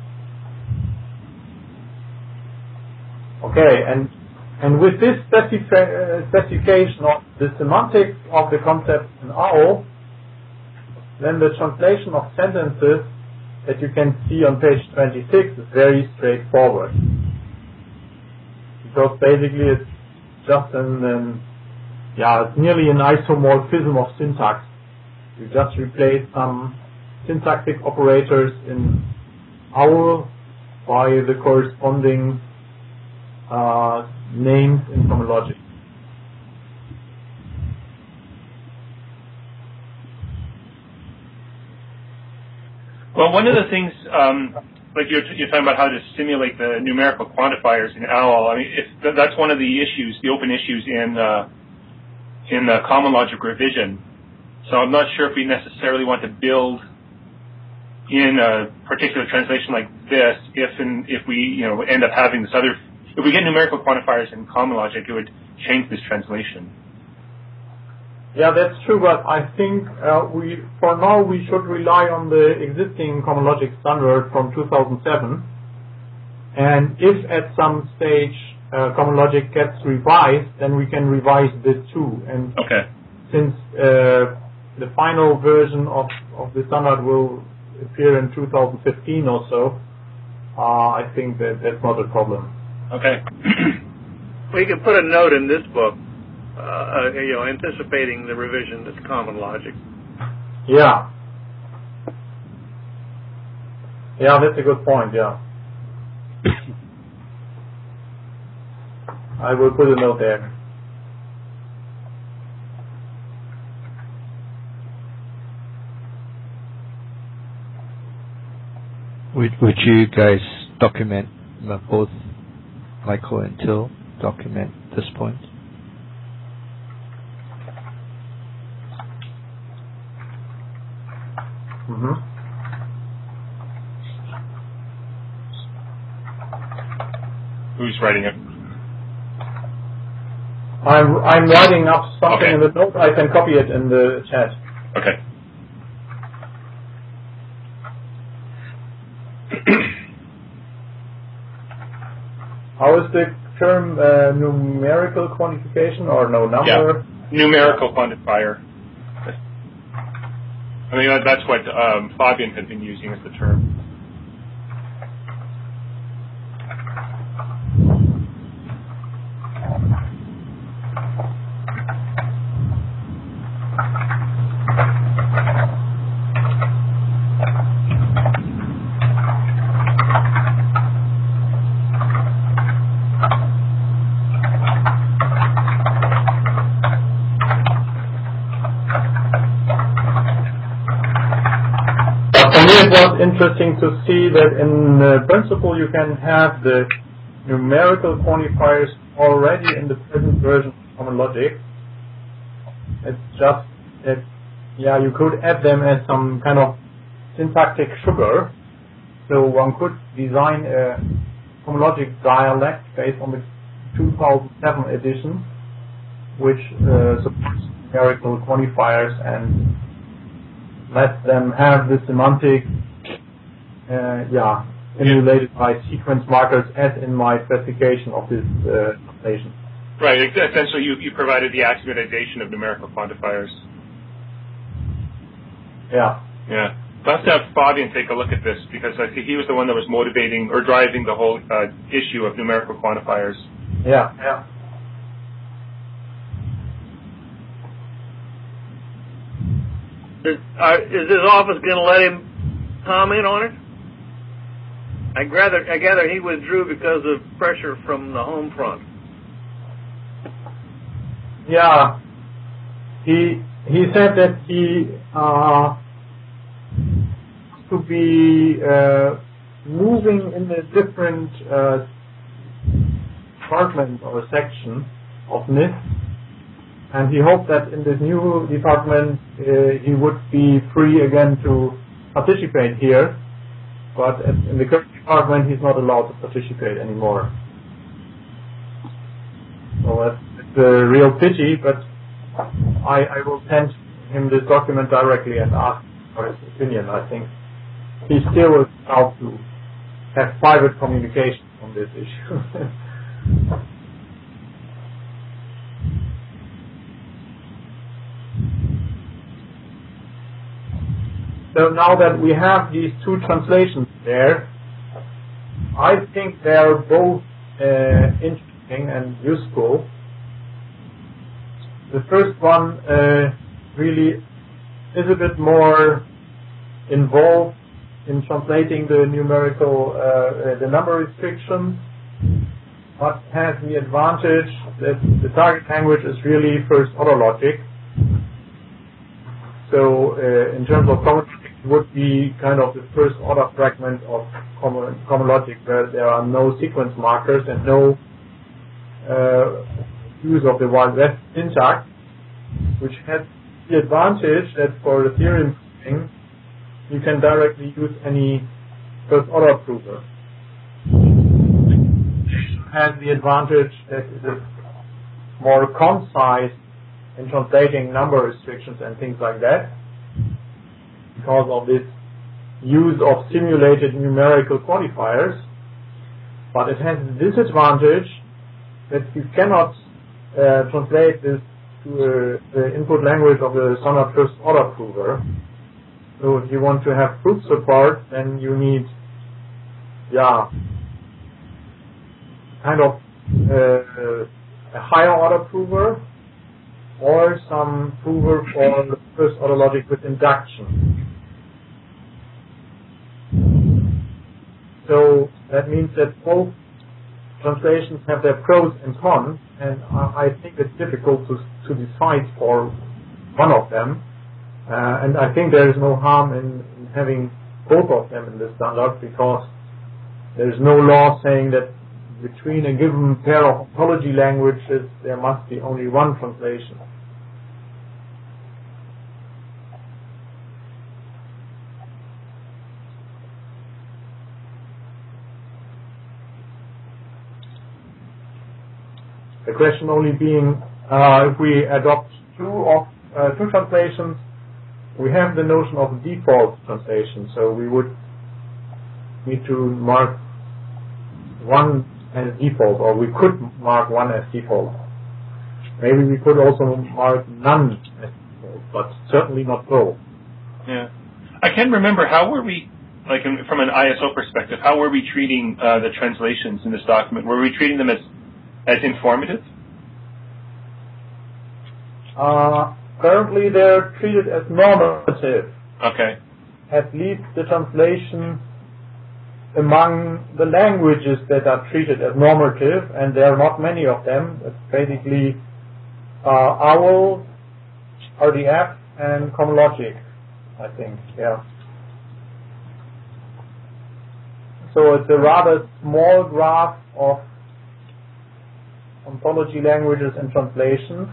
Okay, and and with this specifi uh, specification of the semantics of the concept in O W L, then the translation of sentences that you can see on page twenty-six is very straightforward. Because basically it's just an, um, yeah, it's nearly an isomorphism of syntax. You just replace some syntactic operators in O W L by the corresponding uh, names in common logic. Well, one of the things, um, like you're, you're talking about how to simulate the numerical quantifiers in O W L. I mean, if th that's one of the issues, the open issues in uh, in the common logic revision. So I'm not sure if we necessarily want to build in a particular translation like this. If and if we, you know, end up having this other, if we get numerical quantifiers in common logic, it would change this translation. Yeah, that's true, but I think uh, we, for now, we should rely on the existing common logic standard from two thousand seven. And if at some stage uh, common logic gets revised, then we can revise this too. And okay. Since uh, the final version of, of the standard will appear in two thousand fifteen or so, uh, I think that that's not a problem. Okay. We can put a note in this book. Uh, you know, anticipating the revision to common logic. Yeah. Yeah, that's a good point, yeah. I will put a note there. Would, would you guys document, uh, both Michael and Till document this point? Mm-hmm. Who's writing it? I'm I'm writing up something Okay. in the note. I can copy it in the chat. Okay. How is the term uh, numerical quantification or no number? Yeah. Numerical quantifier. I mean, that- that's what um, Fabian had been using as the term. For me, it was interesting to see that in uh, principle you can have the numerical quantifiers already in the present version of Common Logic. It's just that, yeah, you could add them as some kind of syntactic sugar. So one could design a Common Logic dialect based on the two thousand seven edition, which uh, supports numerical quantifiers and let them have the semantic, uh, yeah, emulated by sequence markers as in my specification of this uh, translation. Right. Essentially, you, you provided the axiomatization of numerical quantifiers. Yeah. Yeah. Let's have Fabian take a look at this, because I think he was the one that was motivating or driving the whole uh, issue of numerical quantifiers. Yeah. Yeah. Is, uh, is his office going to let him comment on it? I gather, I gather he withdrew because of pressure from the home front. Yeah. He he said that he uh, to be uh, moving in a different uh, department or section of N I S T, and he hoped that in this new department uh, he would be free again to participate here, but in the current department he's not allowed to participate anymore. So that's it's a real pity, but I, I will send him this document directly and ask for his opinion. I think he still is allowed to have private communication on this issue. So now that we have these two translations there, I think they are both uh, interesting and useful. The first one uh, really is a bit more involved in translating the numerical, uh, uh, the number restrictions, but has the advantage that the target language is really first order logic. So uh, in terms of common logic, it would be kind of the first order fragment of common, common logic, where there are no sequence markers and no uh, use of the Wild West syntax, which has the advantage that for the theorem proving, you can directly use any first order prover. It has the advantage that it is more concise in translating number restrictions and things like that, because of this use of simulated numerical quantifiers. But it has the disadvantage that you cannot uh, translate this to uh, the input language of the standard first order prover. So if you want to have proof support, then you need, yeah, kind of uh, a higher order prover, or some prover for the first order logic with induction. So that means that both translations have their pros and cons, and I, I think it's difficult to, to decide for one of them. Uh, and I think there is no harm in, in having both of them in the standard, because there is no law saying that between a given pair of ontology languages there must be only one translation. The question only being uh, if we adopt two of uh, two translations, we have the notion of default translation. So we would need to mark one as default, or we could mark one as default. Maybe we could also mark none as default, but certainly not both. Yeah, I can't remember, how were we, like in, from an I S O perspective, how were we treating uh, the translations in this document? Were we treating them as as informative? Uh, currently, they're treated as normative. Okay. At least the translation among the languages that are treated as normative, and there are not many of them. It's basically uh, OWL, R D F, and Common Logic, I think. Yeah. So it's a rather small graph of ontology languages and translations.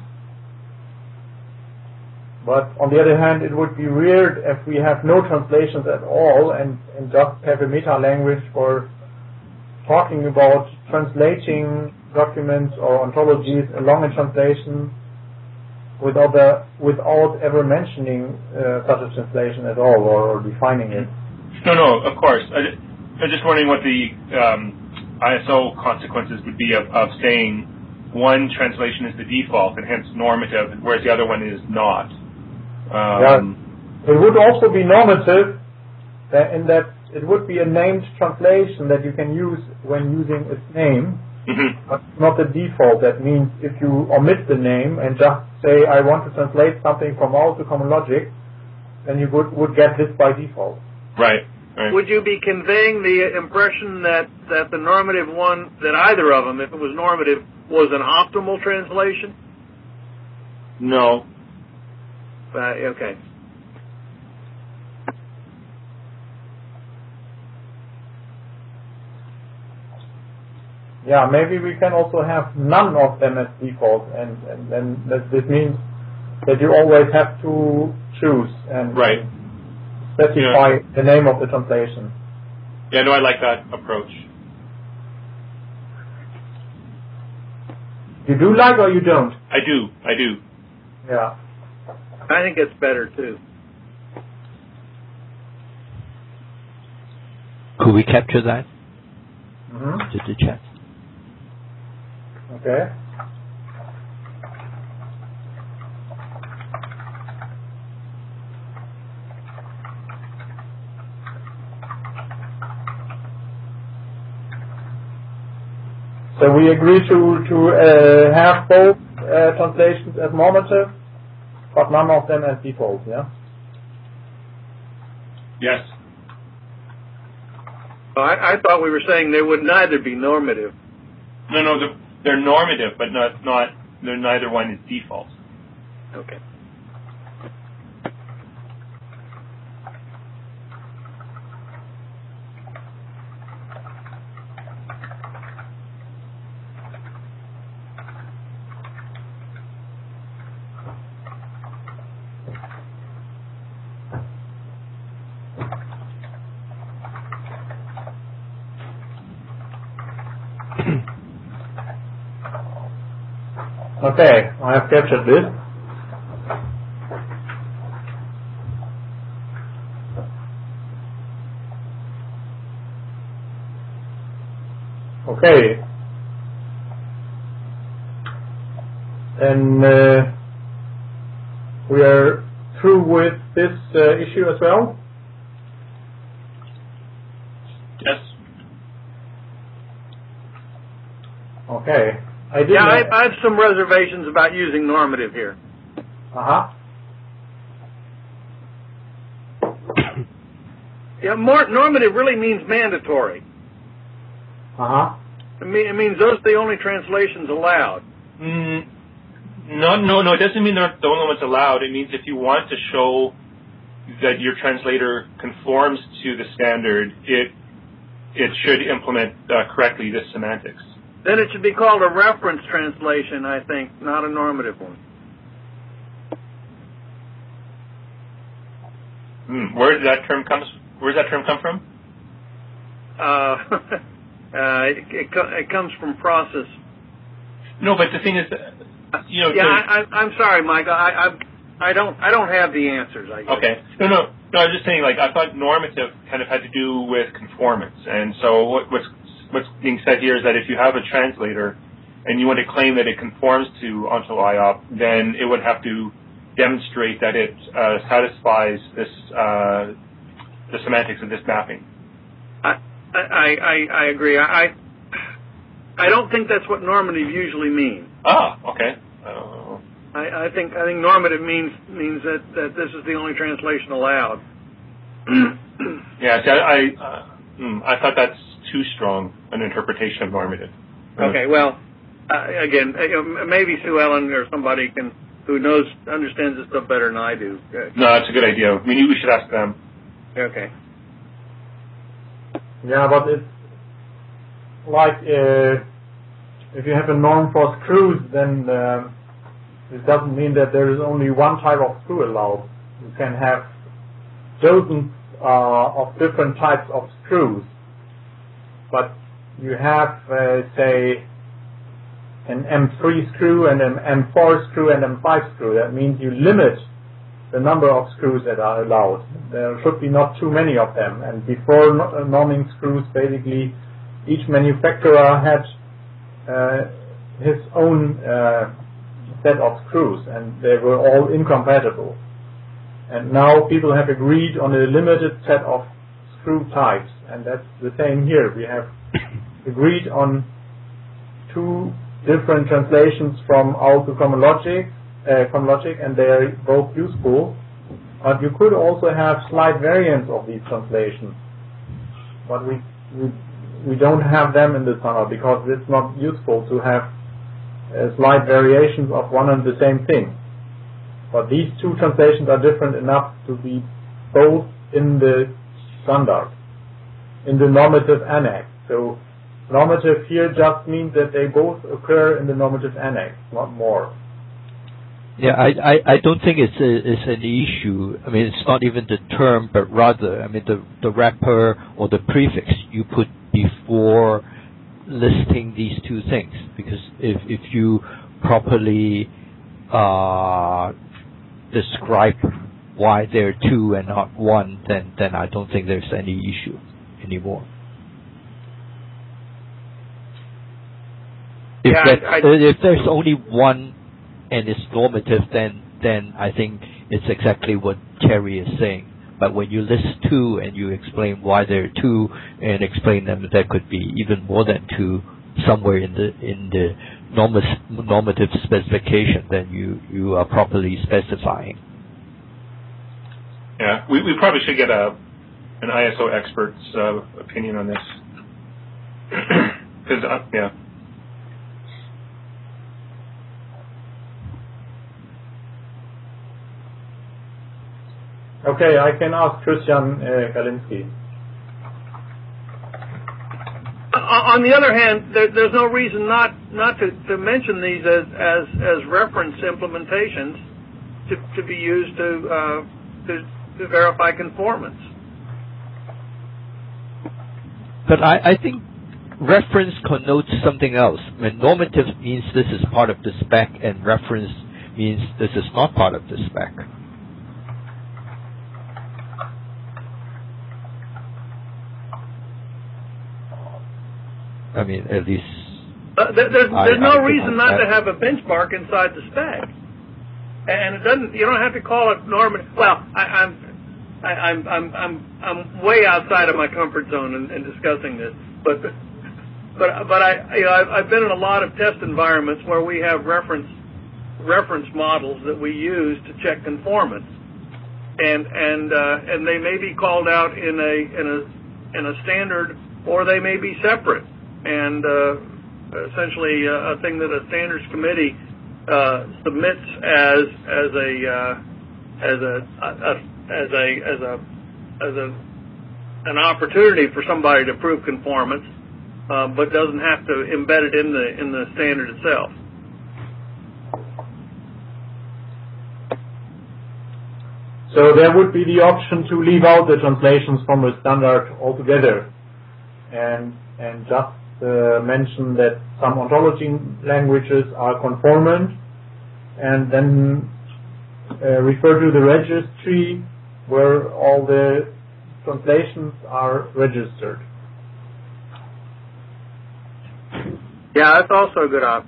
But on the other hand, it would be weird if we have no translations at all and, and just have a meta language for talking about translating documents or ontologies along a translation without, the, without ever mentioning uh, such a translation at all, or, or defining it. No, no, of course. I, I'm just wondering what the um, I S O consequences would be of, of saying one translation is the default and hence normative, whereas the other one is not. Um, yeah. It would also be normative in that it would be a named translation that you can use when using its name, mm-hmm. but not the default. That means if you omit the name and just say, I want to translate something from OWL to Common Logic, then you would, would get this by default. Right. Right. Would you be conveying the impression that, that the normative one, that either of them, if it was normative, was an optimal translation? No. Uh, okay. Yeah, maybe we can also have none of them as default, and, and then that, this means that you always have to choose and right. specify yeah. the name of the translation. Yeah, no, I like that approach. You do like or you don't? I do, I do. Yeah. I think it's better too. Could we capture that? Mm-hmm. To the chat. Okay. So we agree to to uh, have both uh, translations as normative, but none of them as default, yeah? Yes. I, I thought we were saying they would neither be normative. No, no, they're, they're normative, but not, not, they're neither one is default. Okay. Okay, I have captured this. Okay. And uh, we are through with this uh, issue as well? Yes. Okay. I did yeah, I, I have some reservations about using normative here. Uh-huh. Yeah, more, normative really means mandatory. Uh-huh. It, mean, it means those are the only translations allowed. Mm, no, no, no. It doesn't mean they're the only ones allowed. It means if you want to show that your translator conforms to the standard, it it should implement uh, correctly this semantics. Then it should be called a reference translation, I think, not a normative one. Mm, where did that term comes? Where does that term come from? Uh, uh, it, it, it comes from process. No, but the thing is, you know. Yeah, to, I, I, I'm sorry, Mike. I, I, I don't, I don't have the answers. I guess. Okay. No, no, no. I was just saying, like, I thought normative kind of had to do with conformance, and so what, what's what's being said here is that if you have a translator and you want to claim that it conforms to ONTO I O P, then it would have to demonstrate that it uh, satisfies this uh, the semantics of this mapping. I, I, I, I agree. I, I don't think that's what normative usually means. Ah, okay. Uh, I, I think I think normative means means that, that this is the only translation allowed. yeah, see, I I, uh, hmm, I thought that's too strong an interpretation of normative. Okay, well, uh, again, uh, maybe Sue Ellen or somebody can who knows understands this stuff better than I do. Uh, no, that's a good idea. I mean, we should ask them. Okay. Yeah, but it's like uh, if you have a norm for screws, then uh, it doesn't mean that there is only one type of screw allowed. You can have dozens uh, of different types of screws, but you have, uh, say, an M three screw and an M four screw and M five screw. That means you limit the number of screws that are allowed. There should be not too many of them. And before norming screws, basically, each manufacturer had uh, his own uh, set of screws, and they were all incompatible. And now people have agreed on a limited set of screw types, and that's the same here. We have agreed on two different translations from O W L to Common Logic, uh, Common Logic, and they are both useful. But you could also have slight variants of these translations, but we we, we don't have them in the standard because it's not useful to have uh, slight variations of one and the same thing. But these two translations are different enough to be both in the standard, in the normative annex. So normative here just means that they both occur in the normative annex, not more. Yeah, I, I, I don't think it's a, it's an issue. I mean, it's not even the term, but rather, I mean, the, the wrapper or the prefix you put before listing these two things. Because if, if you properly uh, describe why there are two and not one, then, then I don't think there's any issue anymore. If, Yeah, that, I, I, if there's only one and it's normative, then then I think it's exactly what Terry is saying. But when you list two and you explain why there are two and explain them, there could be even more than two somewhere in the in the normative, normative specification, then you, you are properly specifying. Yeah, we, we probably should get a an I S O expert's uh, opinion on this. Because uh, yeah. Okay, I can ask Christian uh, Kalinski. On the other hand, there, there's no reason not not to, to mention these as as, as reference implementations to, to be used to, uh, to to verify conformance. But I, I think reference connotes something else. When normative means this is part of the spec, and reference means this is not part of the spec. I mean, at least... Uh, there, there's I, there's no I reason not to have a benchmark inside the spec, and it doesn't. You don't have to call it normative. Well, I, I'm, I, I'm, I'm, I'm, I'm way outside of my comfort zone in, in discussing this, but, but, but I, you know, I've, I've been in a lot of test environments where we have reference, reference models that we use to check conformance, and and uh, and they may be called out in a in a in a standard, or they may be separate. And uh, essentially uh, a thing that a standards committee uh, submits as as a uh, as a, a as a as a as a an opportunity for somebody to prove conformance, uh, but doesn't have to embed it in the in the standard itself. So there would be the option to leave out the translations from the standard altogether, and and just Uh, mention that some ontology languages are conformant and then uh, refer to the registry where all the translations are registered. Yeah, that's also a good option.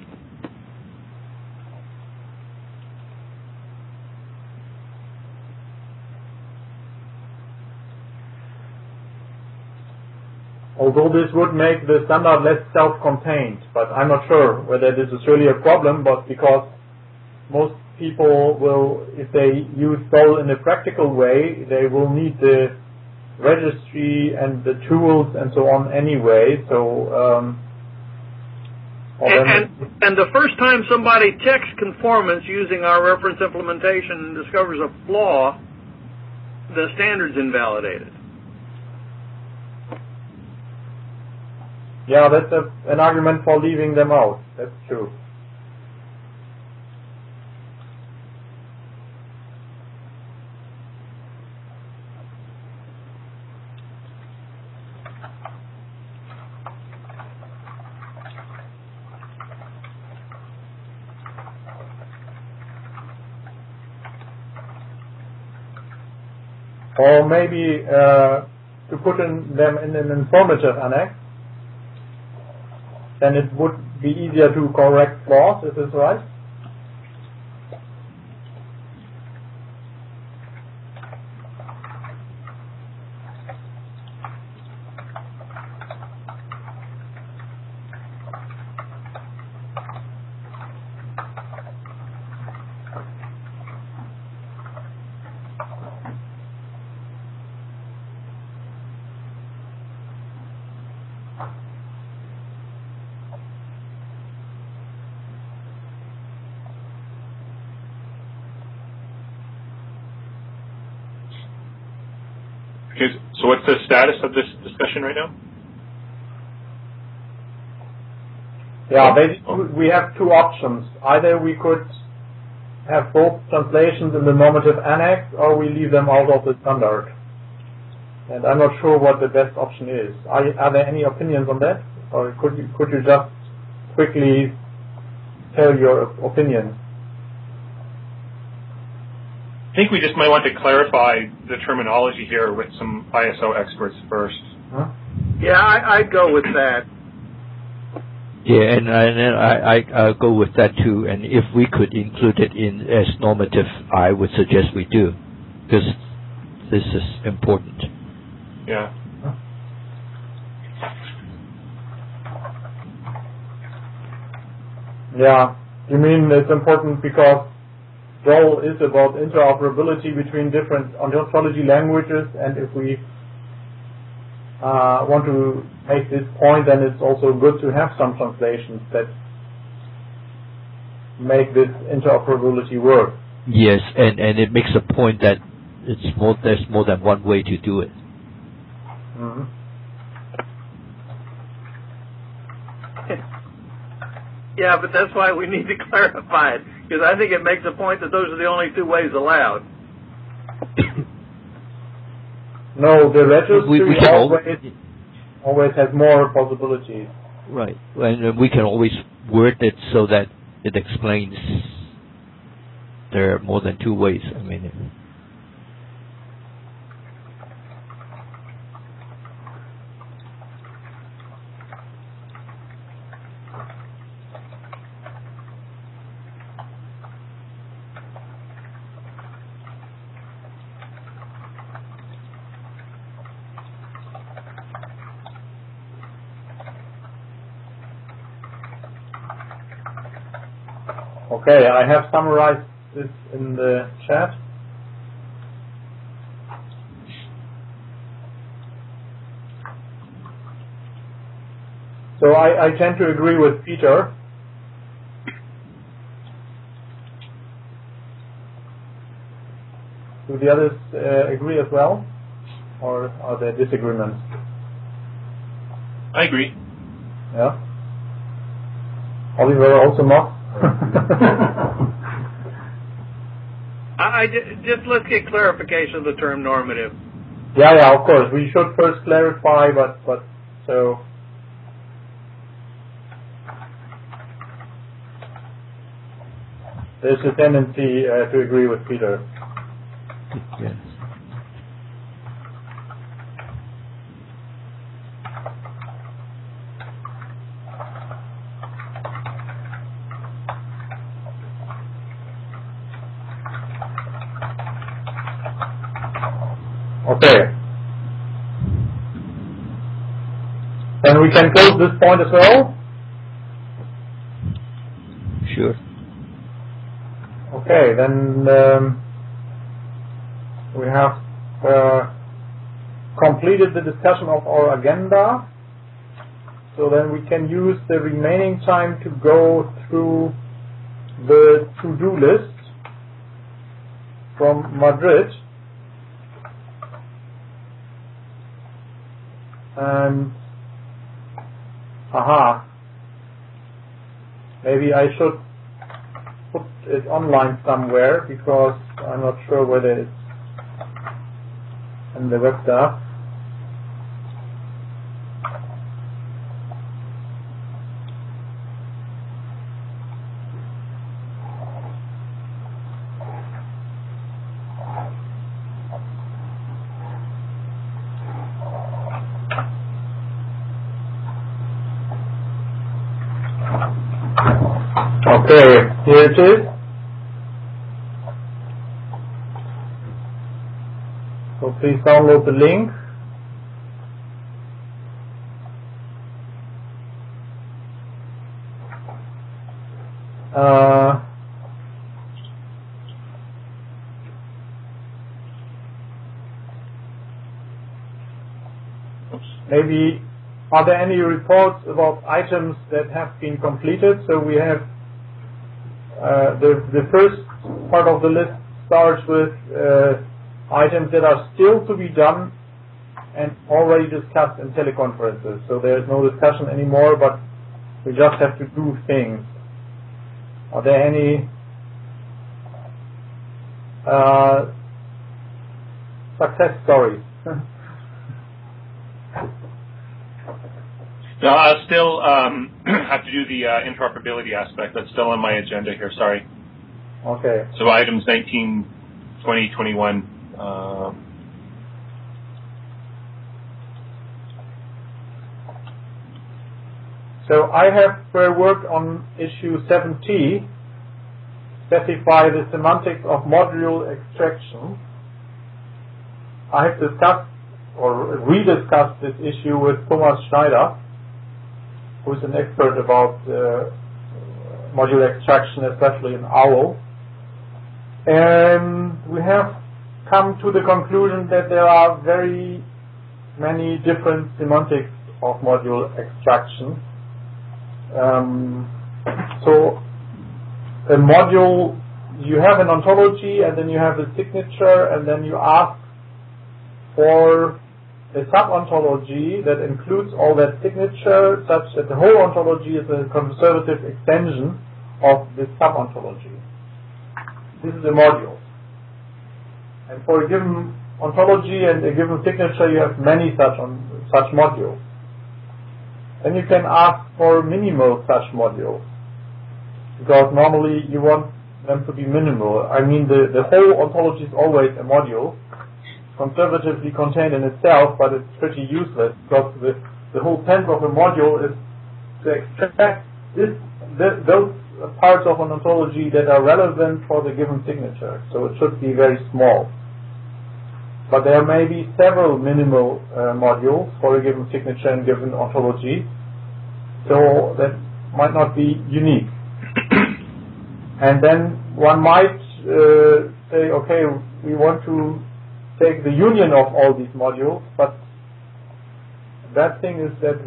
Although this would make the standard less self-contained, but I'm not sure whether this is really a problem, but because most people will, if they use D O L in a practical way, they will need the registry and the tools and so on anyway, so um, and, and, and the first time somebody checks conformance using our reference implementation and discovers a flaw, the standard's invalidated. Yeah, that's a, an argument for leaving them out. That's true. Or maybe uh, to put in them in an informative annex, then it would be easier to correct flaws. Is this right? Okay, so what's the status of this discussion right now? Yeah, basically we have two options. Either we could have both translations in the normative annex, or we leave them out of the standard. And I'm not sure what the best option is. Are, are there any opinions on that? Or could you, could you just quickly tell your opinion? I think we just might want to clarify the terminology here with some I S O experts first. Huh? Yeah, I, I'd go with that. Yeah, and, and I, I, I'll go with that too. And if we could include it in as normative, I would suggest we do, because this is important. Yeah. Yeah, you mean it's important because D O L is about interoperability between different ontology languages, and if we uh, want to make this point, then it's also good to have some translations that make this interoperability work. Yes, and, and it makes a point that it's more, there's more than one way to do it. Mm-hmm. Yeah, but that's why we need to clarify it, because I think it makes a point that those are the only two ways allowed. No, the registry we, we can always, al- always has more possibilities. Right, and we can always word it so that it explains there are more than two ways. I mean, Okay, I have summarized this in the chat. So I, I tend to agree with Peter. Do the others uh, agree as well? Or are there disagreements? I agree. Yeah. Oliver also not? I, I just let's get clarification of the term normative. Yeah, yeah, of course. We should first clarify, but but so. there's a tendency uh, to agree with Peter. Yes. Okay. Then we can close this point as well. Sure. Okay, then um, we have uh, completed the discussion of our agenda. So then we can use the remaining time to go through the to-do list from Madrid. And aha, maybe I should put it online somewhere because I'm not sure whether it's in the web stuff. Okay, here it is. So please download the link. Uh, maybe, are there any reports about items that have been completed? So we have Uh, the, the first part of the list starts with uh, items that are still to be done and already discussed in teleconferences. So there is no discussion anymore, but we just have to do things. Are there any uh, success stories? No, I still um, have to do the uh, interoperability aspect. That's still on my agenda here. Sorry. Okay. So items nineteen, twenty, twenty-one. Uh, so I have uh, worked on issue seventy, specify the semantics of module extraction. I have discussed or rediscussed this issue with Thomas Schneider, who is an expert about uh, module extraction, especially in OWL. And we have come to the conclusion that there are very many different semantics of module extraction. Um, so a module, you have an ontology and then you have a signature and then you ask for a sub-ontology that includes all that signature, such that the whole ontology is a conservative extension of this sub-ontology. This is a module. And for a given ontology and a given signature, you have many such on, such modules. Then you can ask for minimal such modules, because normally you want them to be minimal. I mean, the, the whole ontology is always a module, conservatively contained in itself, but it's pretty useless because the, the whole sense of a module is to extract this, this, those parts of an ontology that are relevant for the given signature. So it should be very small. But there may be several minimal uh, modules for a given signature and given ontology, so that might not be unique. And then one might uh, say, okay, we want to take the union of all these modules, but the bad thing is that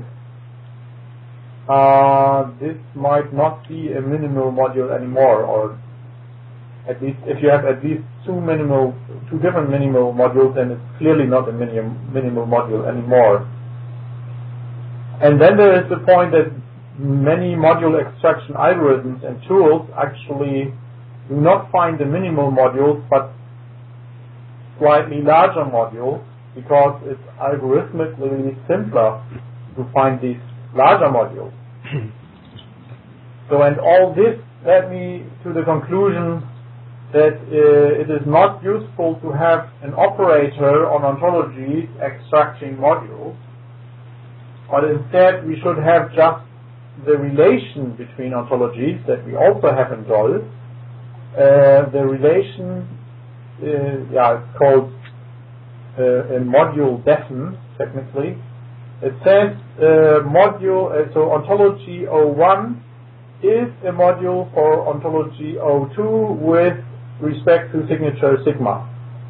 uh, this might not be a minimal module anymore, or at least if you have at least two minimal, two different minimal modules, then it's clearly not a minim, minimal module anymore. And then there is the point that many module extraction algorithms and tools actually do not find the minimal modules, but slightly larger modules, because it's algorithmically simpler to find these larger modules. So, and all this led me to the conclusion that uh, it is not useful to have an operator on ontologies extracting modules, but instead we should have just the relation between ontologies that we also have in D O L. Uh, the relation, uh, yeah, it's called uh, a module defin, technically. It says uh, module, uh, so ontology O one is a module for ontology O two with respect to signature sigma.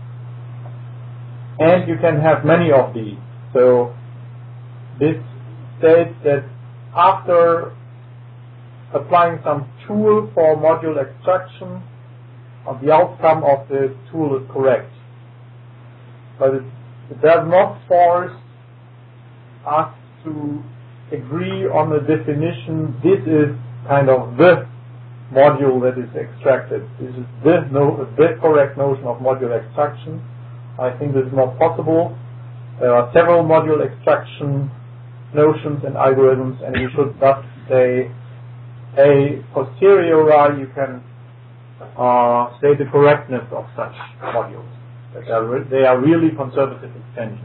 And you can have many of these. So this states that after applying some tool for module extraction, uh, the outcome of the tool is correct. But it, it does not force us to agree on the definition. This is kind of the module that is extracted. This is the, no, the correct notion of module extraction. I think this is not possible. There are several module extraction notions and algorithms, and we should thus say a posteriori you can uh, say the correctness of such modules. That they, are re- they are really conservative extensions.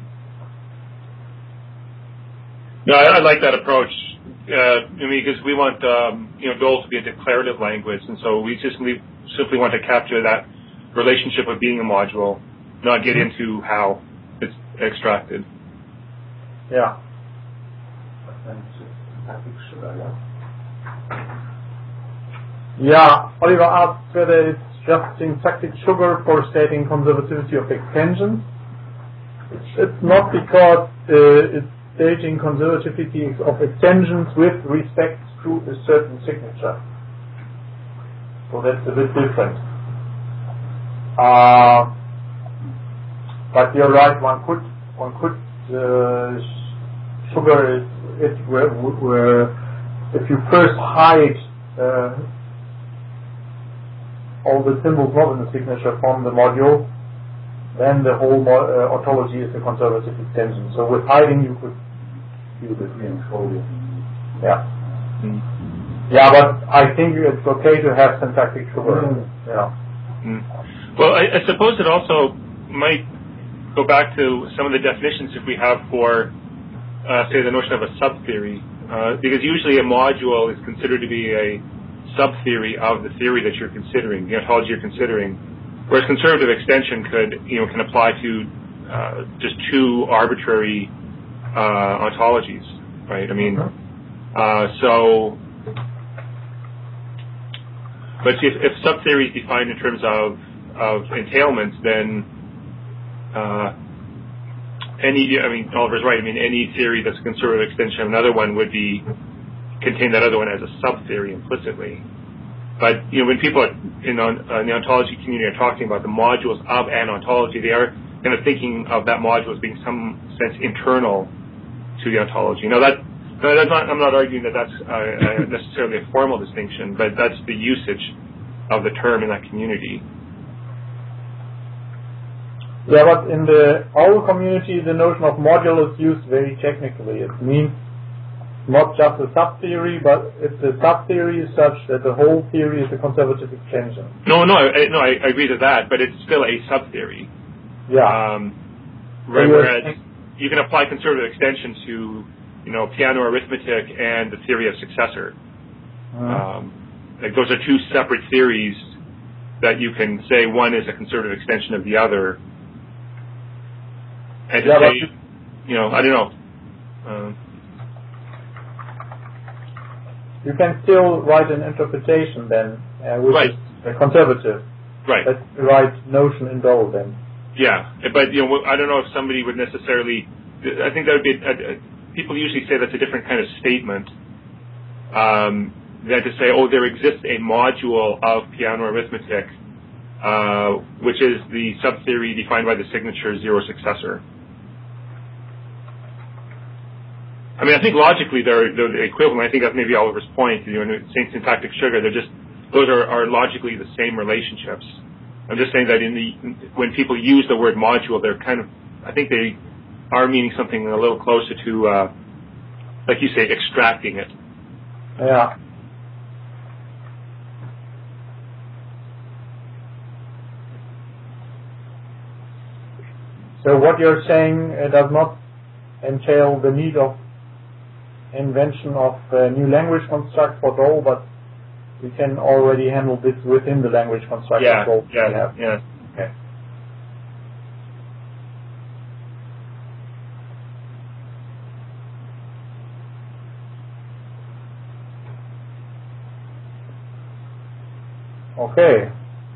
No, I, I like that approach. Uh, I mean, because we want um, you know D O L to be a declarative language, and so we just we simply want to capture that relationship of being a module, not get into how it's extracted. Yeah. Yeah, Oliver asked whether it's just syntactic sugar for stating conservativity of extensions. It's not because uh, it's stating conservativity of extensions with respect to a certain signature. So that's a bit different. Uh, but you're right, one could, one could, uh, sugar is it where, where if you first hide uh, all the symbols not in the signature from the module, then the whole mo- uh, ontology is a conservative extension. So with hiding you could use it in folio. Yeah. Mm. Yeah, but I think it's okay to have syntactic sugar. Mm. Yeah. Mm. Well, I, I suppose it also might go back to some of the definitions if we have for Uh, say the notion of a subtheory, uh, because usually a module is considered to be a subtheory of the theory that you're considering, the ontology you're considering, whereas conservative extension could, you know, can apply to uh, just two arbitrary uh, ontologies, right? I mean, uh, so, but if, if subtheory is defined in terms of of entailments, then uh, Any, I mean, Oliver's right. I mean, any theory that's a conservative extension of another one would be contain that other one as a sub-theory implicitly. But you know, when people are in, on, uh, in the ontology community are talking about the modules of an ontology, they are kind of thinking of that module as being some sense internal to the ontology. Now, that no, that's not, I'm not arguing that that's uh, uh, necessarily a formal distinction, but that's the usage of the term in that community. Yeah, but in the our community, the notion of module is used very technically. It means not just a sub-theory, but if the sub-theory is such that the whole theory is a conservative extension. No, no, I, no, I agree to that, but it's still a sub-theory. Yeah. Um, right, whereas you can apply conservative extension to, you know, piano arithmetic and the theory of successor. Uh-huh. Um, like those are two separate theories that you can say one is a conservative extension of the other. And to yeah, say, you know, I don't know. Um, you can still write an interpretation then, uh, which right. is conservative. Right. That's the right notion in D O L then. Yeah, but you know, I don't know if somebody would necessarily. I think that would be. Uh, people usually say that's a different kind of statement um, than to say, oh, there exists a module of piano arithmetic, uh, which is the subtheory defined by the signature zero successor. I mean, I think logically they're, they're equivalent. I think that's maybe Oliver's point. You know, saying syntactic sugar, they're just those are, are logically the same relationships. I'm just saying that in the when people use the word module, they're kind of I think they are meaning something a little closer to, uh, like you say, extracting it. Yeah. So what you're saying uh, does not entail the need of invention of a new language construct for D O L, but we can already handle this within the language construct. Yeah, D O L. yeah, yeah. yeah. Okay. Okay.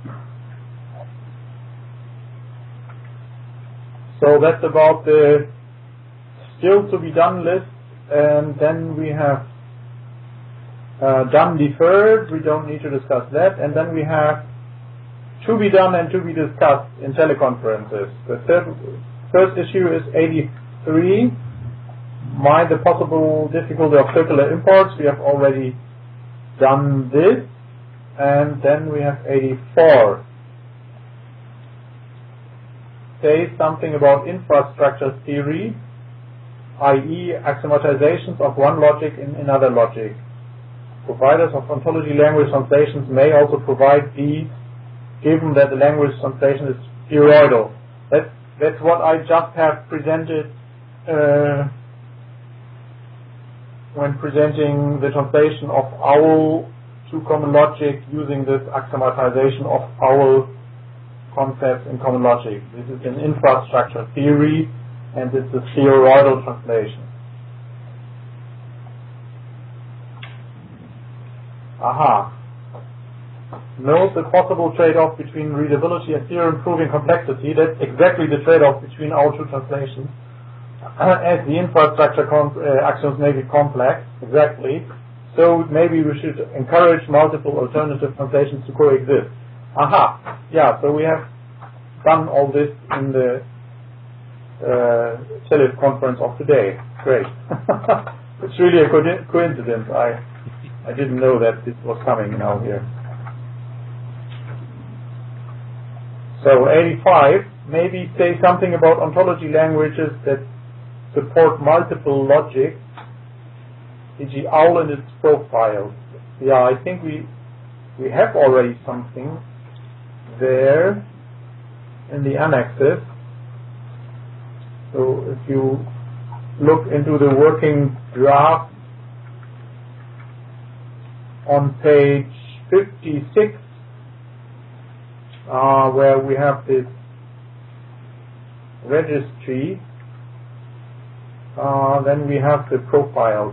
So that's about the still to be done list, and then we have uh, done deferred. We don't need to discuss that, and then we have to be done and to be discussed in teleconferences. The third, first issue is eighty-three. Mind the possible difficulty of circular imports. We have already done this, and then we have eighty-four. Say something about infrastructure theory, that is axiomatizations of one logic in another logic. Providers of ontology language translations may also provide these, given that the language translation is spheroidal. That's, that's what I just have presented uh, when presenting the translation of OWL to common logic using this axiomatization of OWL concepts in common logic. This is an infrastructure theory, and it's a spheroidal translation. Aha. Note the possible trade-off between readability and theorem-proving complexity. That's exactly the trade-off between our two translations. As the infrastructure com- uh, axioms may be complex, exactly, so maybe we should encourage multiple alternative translations to coexist. Aha, yeah, so we have done all this in the uh, teleconference of today. Great. It's really a co- coincidence. I I didn't know that this was coming now here. So eighty-five, maybe say something about ontology languages that support multiple logics, for example OWL and its profiles. Yeah, I think we we have already something there in the annexes. So if you look into the working draft on page fifty-six, uh, where we have this registry, uh, then we have the profiles.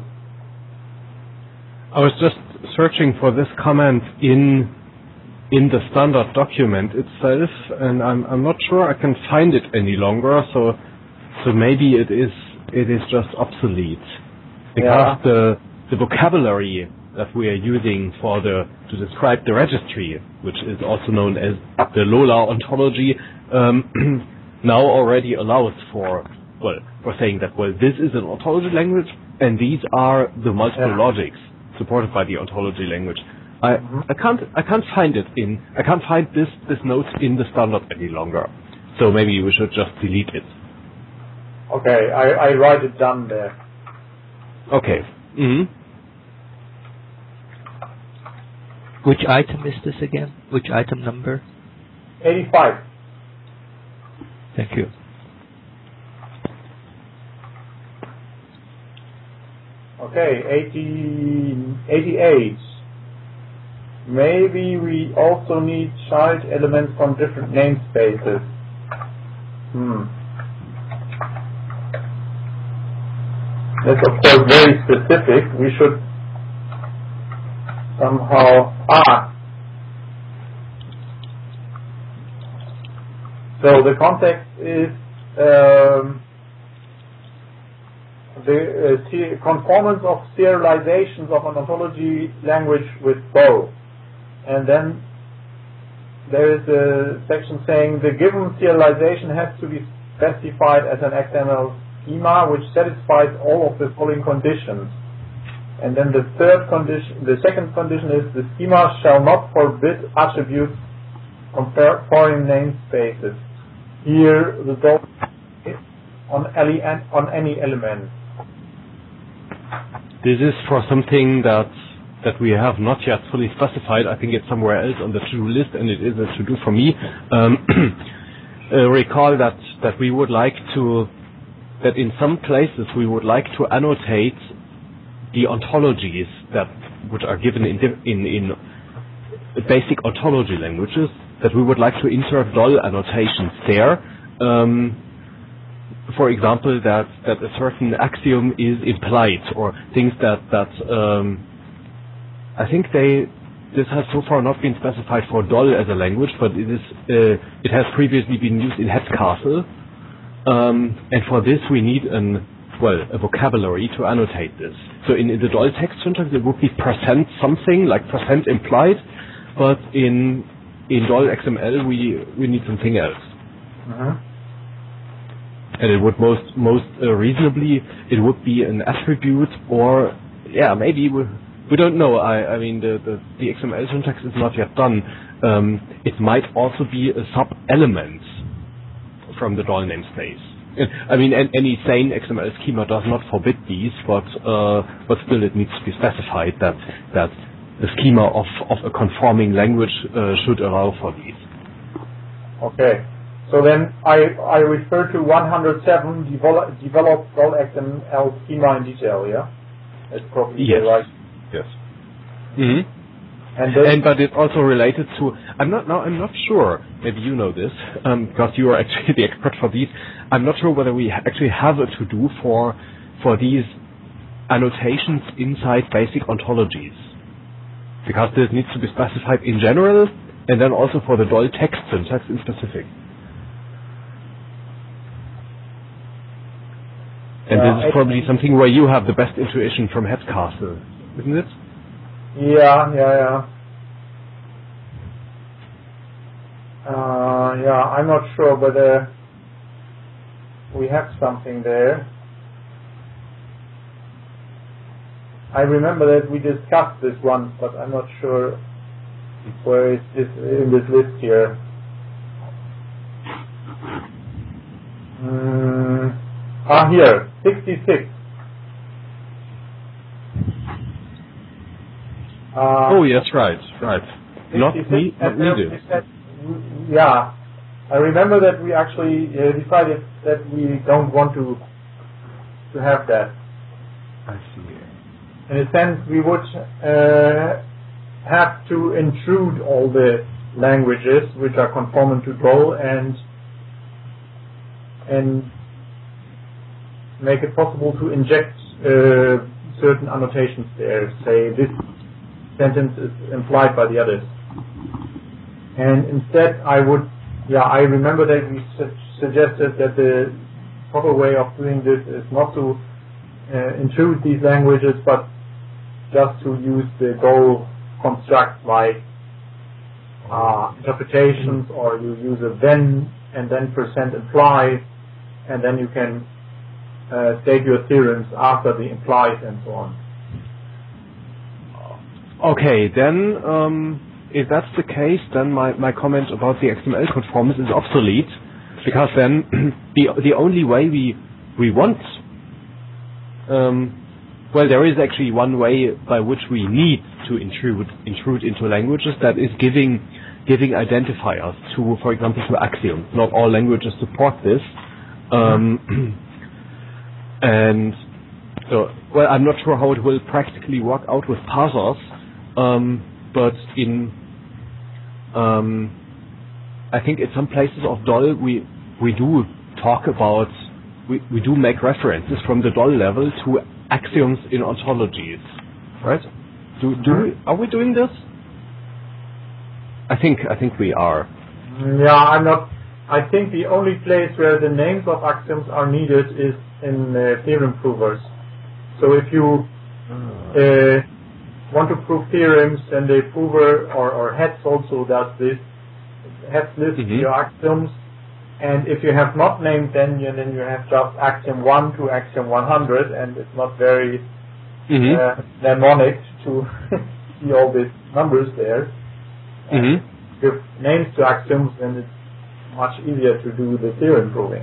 I was just searching for this comment in in the standard document itself, and I'm I'm not sure I can find it any longer. So so maybe it is it is just obsolete, because yeah. the the vocabulary that we are using for the to describe the registry, which is also known as the Lola ontology, um, now already allows for well for saying that well this is an ontology language and these are the multiple yeah. logics supported by the ontology language. I, mm-hmm. I can't I can't find it in I can't find this this note in the standard any longer. So maybe we should just delete it. Okay, I, I write it down there. Okay. Mm-hmm. Which item is this again? Which item number? eighty-five. Thank you. Okay, eighty, eighty-eight. Maybe we also need child elements from different namespaces. Hmm. That's of course very specific. We should somehow... Ah! So the context is um, the uh, se- conformance of serializations of an ontology language with both. And then there is a section saying the given serialization has to be specified as an X M L schema which satisfies all of the following conditions. And then the third condition, the second condition is the schema shall not forbid attributes from foreign namespaces. Here the dot is on any, on any element. This is for something that that we have not yet fully specified. I think it's somewhere else on the to-do list, and it is a to-do for me. Um, uh, recall that, that we would like to, that in some places we would like to annotate the ontologies that which are given in, in, in basic ontology languages, that we would like to insert D O L annotations there. Um, for example, that, that a certain axiom is implied, or things that, that um, I think they, this has so far not been specified for D O L as a language, but it is, uh, it has previously been used in Hexcastle. Um, and for this we need an, well, a vocabulary to annotate this. So in, in the D O L text syntax it would be percent something, like percent implied, but in in D O L X M L we we need something else. Uh-huh. And it would most most uh, reasonably it would be an attribute, or yeah, maybe we we don't know. I I mean the the, the X M L syntax is not yet done. Um, it might also be a sub element from the D O L namespace. I mean, any sane X M L schema does not forbid these, but uh, but still it needs to be specified that that the schema of of a conforming language uh, should allow for these. Okay. So then I, I refer to one hundred seven, develop, develop D O L X M L schema in detail, yeah? That's probably yes. right. Yes. Mm-hmm. And, then, and but it's also related to, I'm not now I'm not sure, maybe you know this, um, because you are actually the expert for these. I'm not sure whether we actually have a to-do for for these annotations inside basic ontologies. Because this needs to be specified in general, and then also for the D O L text syntax in specific. And yeah, this is probably something where you have the best intuition from Hexcastle, isn't it? Yeah, yeah, yeah. Uh, yeah, I'm not sure whether we have something there. I remember that we discussed this once, but I'm not sure where it is in this list here. Mm, ah, here, sixty-six. Uh, oh yes, right, right. Not, me, not needed. Said, yeah, I remember that we actually uh, decided that we don't want to to have that. I see. In a sense, we would uh, have to intrude all the languages which are conformant to D O L and and make it possible to inject uh, certain annotations there. Say this sentence is implied by the others. And instead, I would, yeah, I remember that we su- suggested that the proper way of doing this is not to uh, intrude these languages, but just to use the D O L construct like uh, interpretations, or you use a then and then percent imply, and then you can uh, state your theorems after the implies and so on. Okay, then um, if that's the case, then my, my comment about the X M L conformance is obsolete, because then the the only way we we want, um, well, there is actually one way by which we need to intrude intrude into languages, that is giving giving identifiers to, for example, to axioms. Not all languages support this, um, and so well, I'm not sure how it will practically work out with parsers. Um, but in, um, I think in some places of D O L we we do talk about, we, we do make references from the D O L level to axioms in ontologies, right? Do do we, are we doing this? I think I think we are. Yeah, I'm not. I think the only place where the names of axioms are needed is in uh, theorem provers. So if you uh, want to prove theorems, then the prover or, or Hetz also does this. Hetz lists Mm-hmm. your axioms, and if you have not named them, you, then you have just axiom one to axiom one hundred, and it's not very Mm-hmm. uh, mnemonic to see all these numbers there. Mm-hmm. Give names to axioms, then it's much easier to do the theorem proving.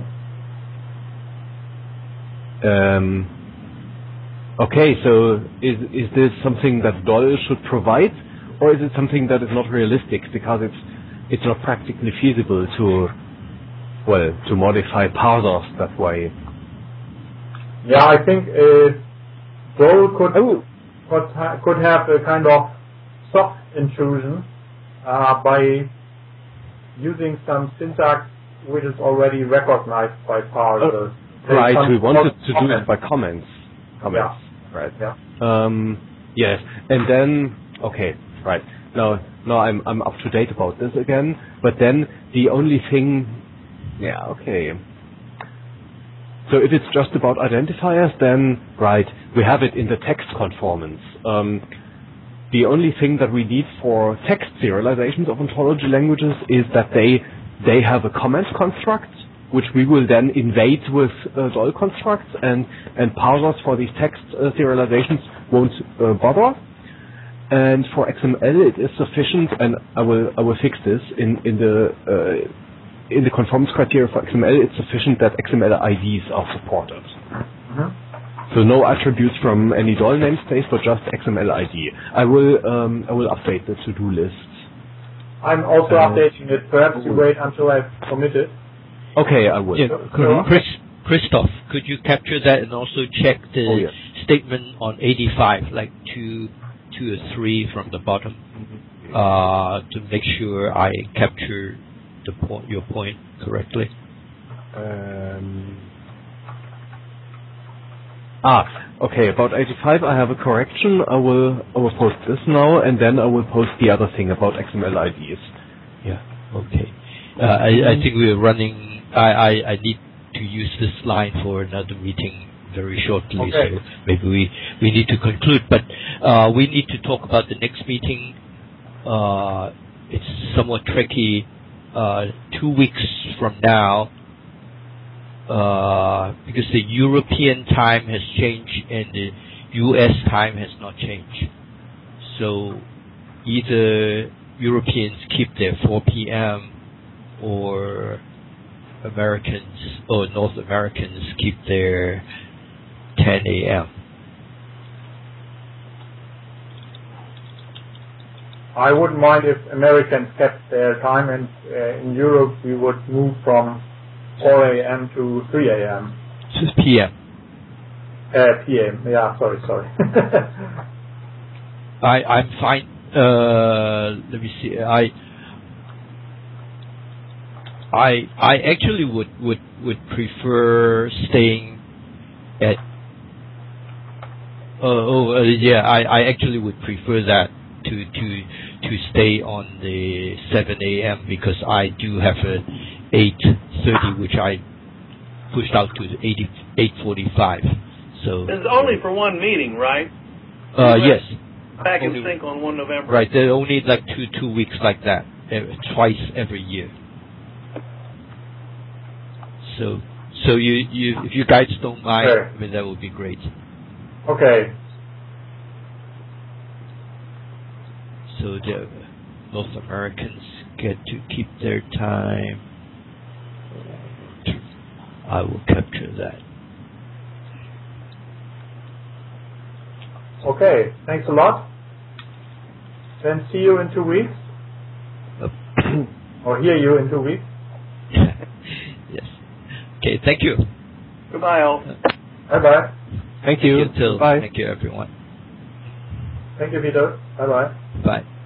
Um, okay, so is is this something that D O L should provide, or is it something that is not realistic because it's it's not practically feasible to well, to modify parsers that way. Yeah, I think uh, Go could Oh. could, ha- could have a kind of soft intrusion uh, by using some syntax which is already recognized by parsers. Uh, right, we wanted to do it by comments. Comments, yeah. right? Yeah. Um, yes, and then okay, right. Now, now I'm I'm up to date about this again. But then the only thing, yeah, okay. So if it's just about identifiers, then right, we have it in the text conformance. Um, the only thing that we need for text serializations of ontology languages is that they they have a comment construct, which we will then invade with uh, D O L constructs, and and parsers for these text uh, serializations won't uh, bother. And for X M L, it is sufficient, and I will I will fix this in in the uh, in the conformance criteria for X M L. It's sufficient that X M L I Ds are supported. Mm-hmm. So no attributes from any D O L namespace, but just X M L I D. I will um, I will update the to-do list. I'm also uh, updating it. Perhaps you wait until I've committed. Okay, I will. Yeah, So- Chris, Christoph, could you capture that and also check the Oh, yes. statement on eighty-five, like two, two or three from the bottom, uh, to make sure I capture the point, your point correctly? Um, ah, okay. About eighty-five, I have a correction. I will I will post this now, and then I will post the other thing about X M L I Ds. Yeah. Okay. Uh, I, I think we're running. I, I, I need to use this line for another meeting very shortly, Okay. so maybe we, we need to conclude. But uh, we need to talk about the next meeting. Uh, it's somewhat tricky. Uh, two weeks from now, uh, because the European time has changed and the U S time has not changed. So either Europeans keep their four p.m. or Americans or North Americans keep their ten a.m. I wouldn't mind if Americans kept their time, and uh, in Europe we would move from four a.m. to three a.m. six p.m. Uh, P M. Yeah, sorry, sorry. I I'm fine. Uh, let me see. I I I actually would would would prefer staying at. Uh, oh uh, yeah, I I actually would prefer that to to to stay on the seven a.m. because I do have a eight thirty, which I pushed out to the eight forty-five. So It's only for one meeting, right? uh yes. Back in Only- sync on one November. Right, there are only like two two weeks like that, eh, twice every year. So, so you you if you guys don't mind, Sure. I mean that would be great. Okay. So the North Americans get to keep their time. I will capture that. Okay. Thanks a lot. Then see you in two weeks, or hear you in two weeks. Yes. Okay. Thank you. Goodbye, all. Bye bye. Thank you. Thank you, Till. Bye. Thank you, everyone. Thank you, Peter. Bye bye. Bye.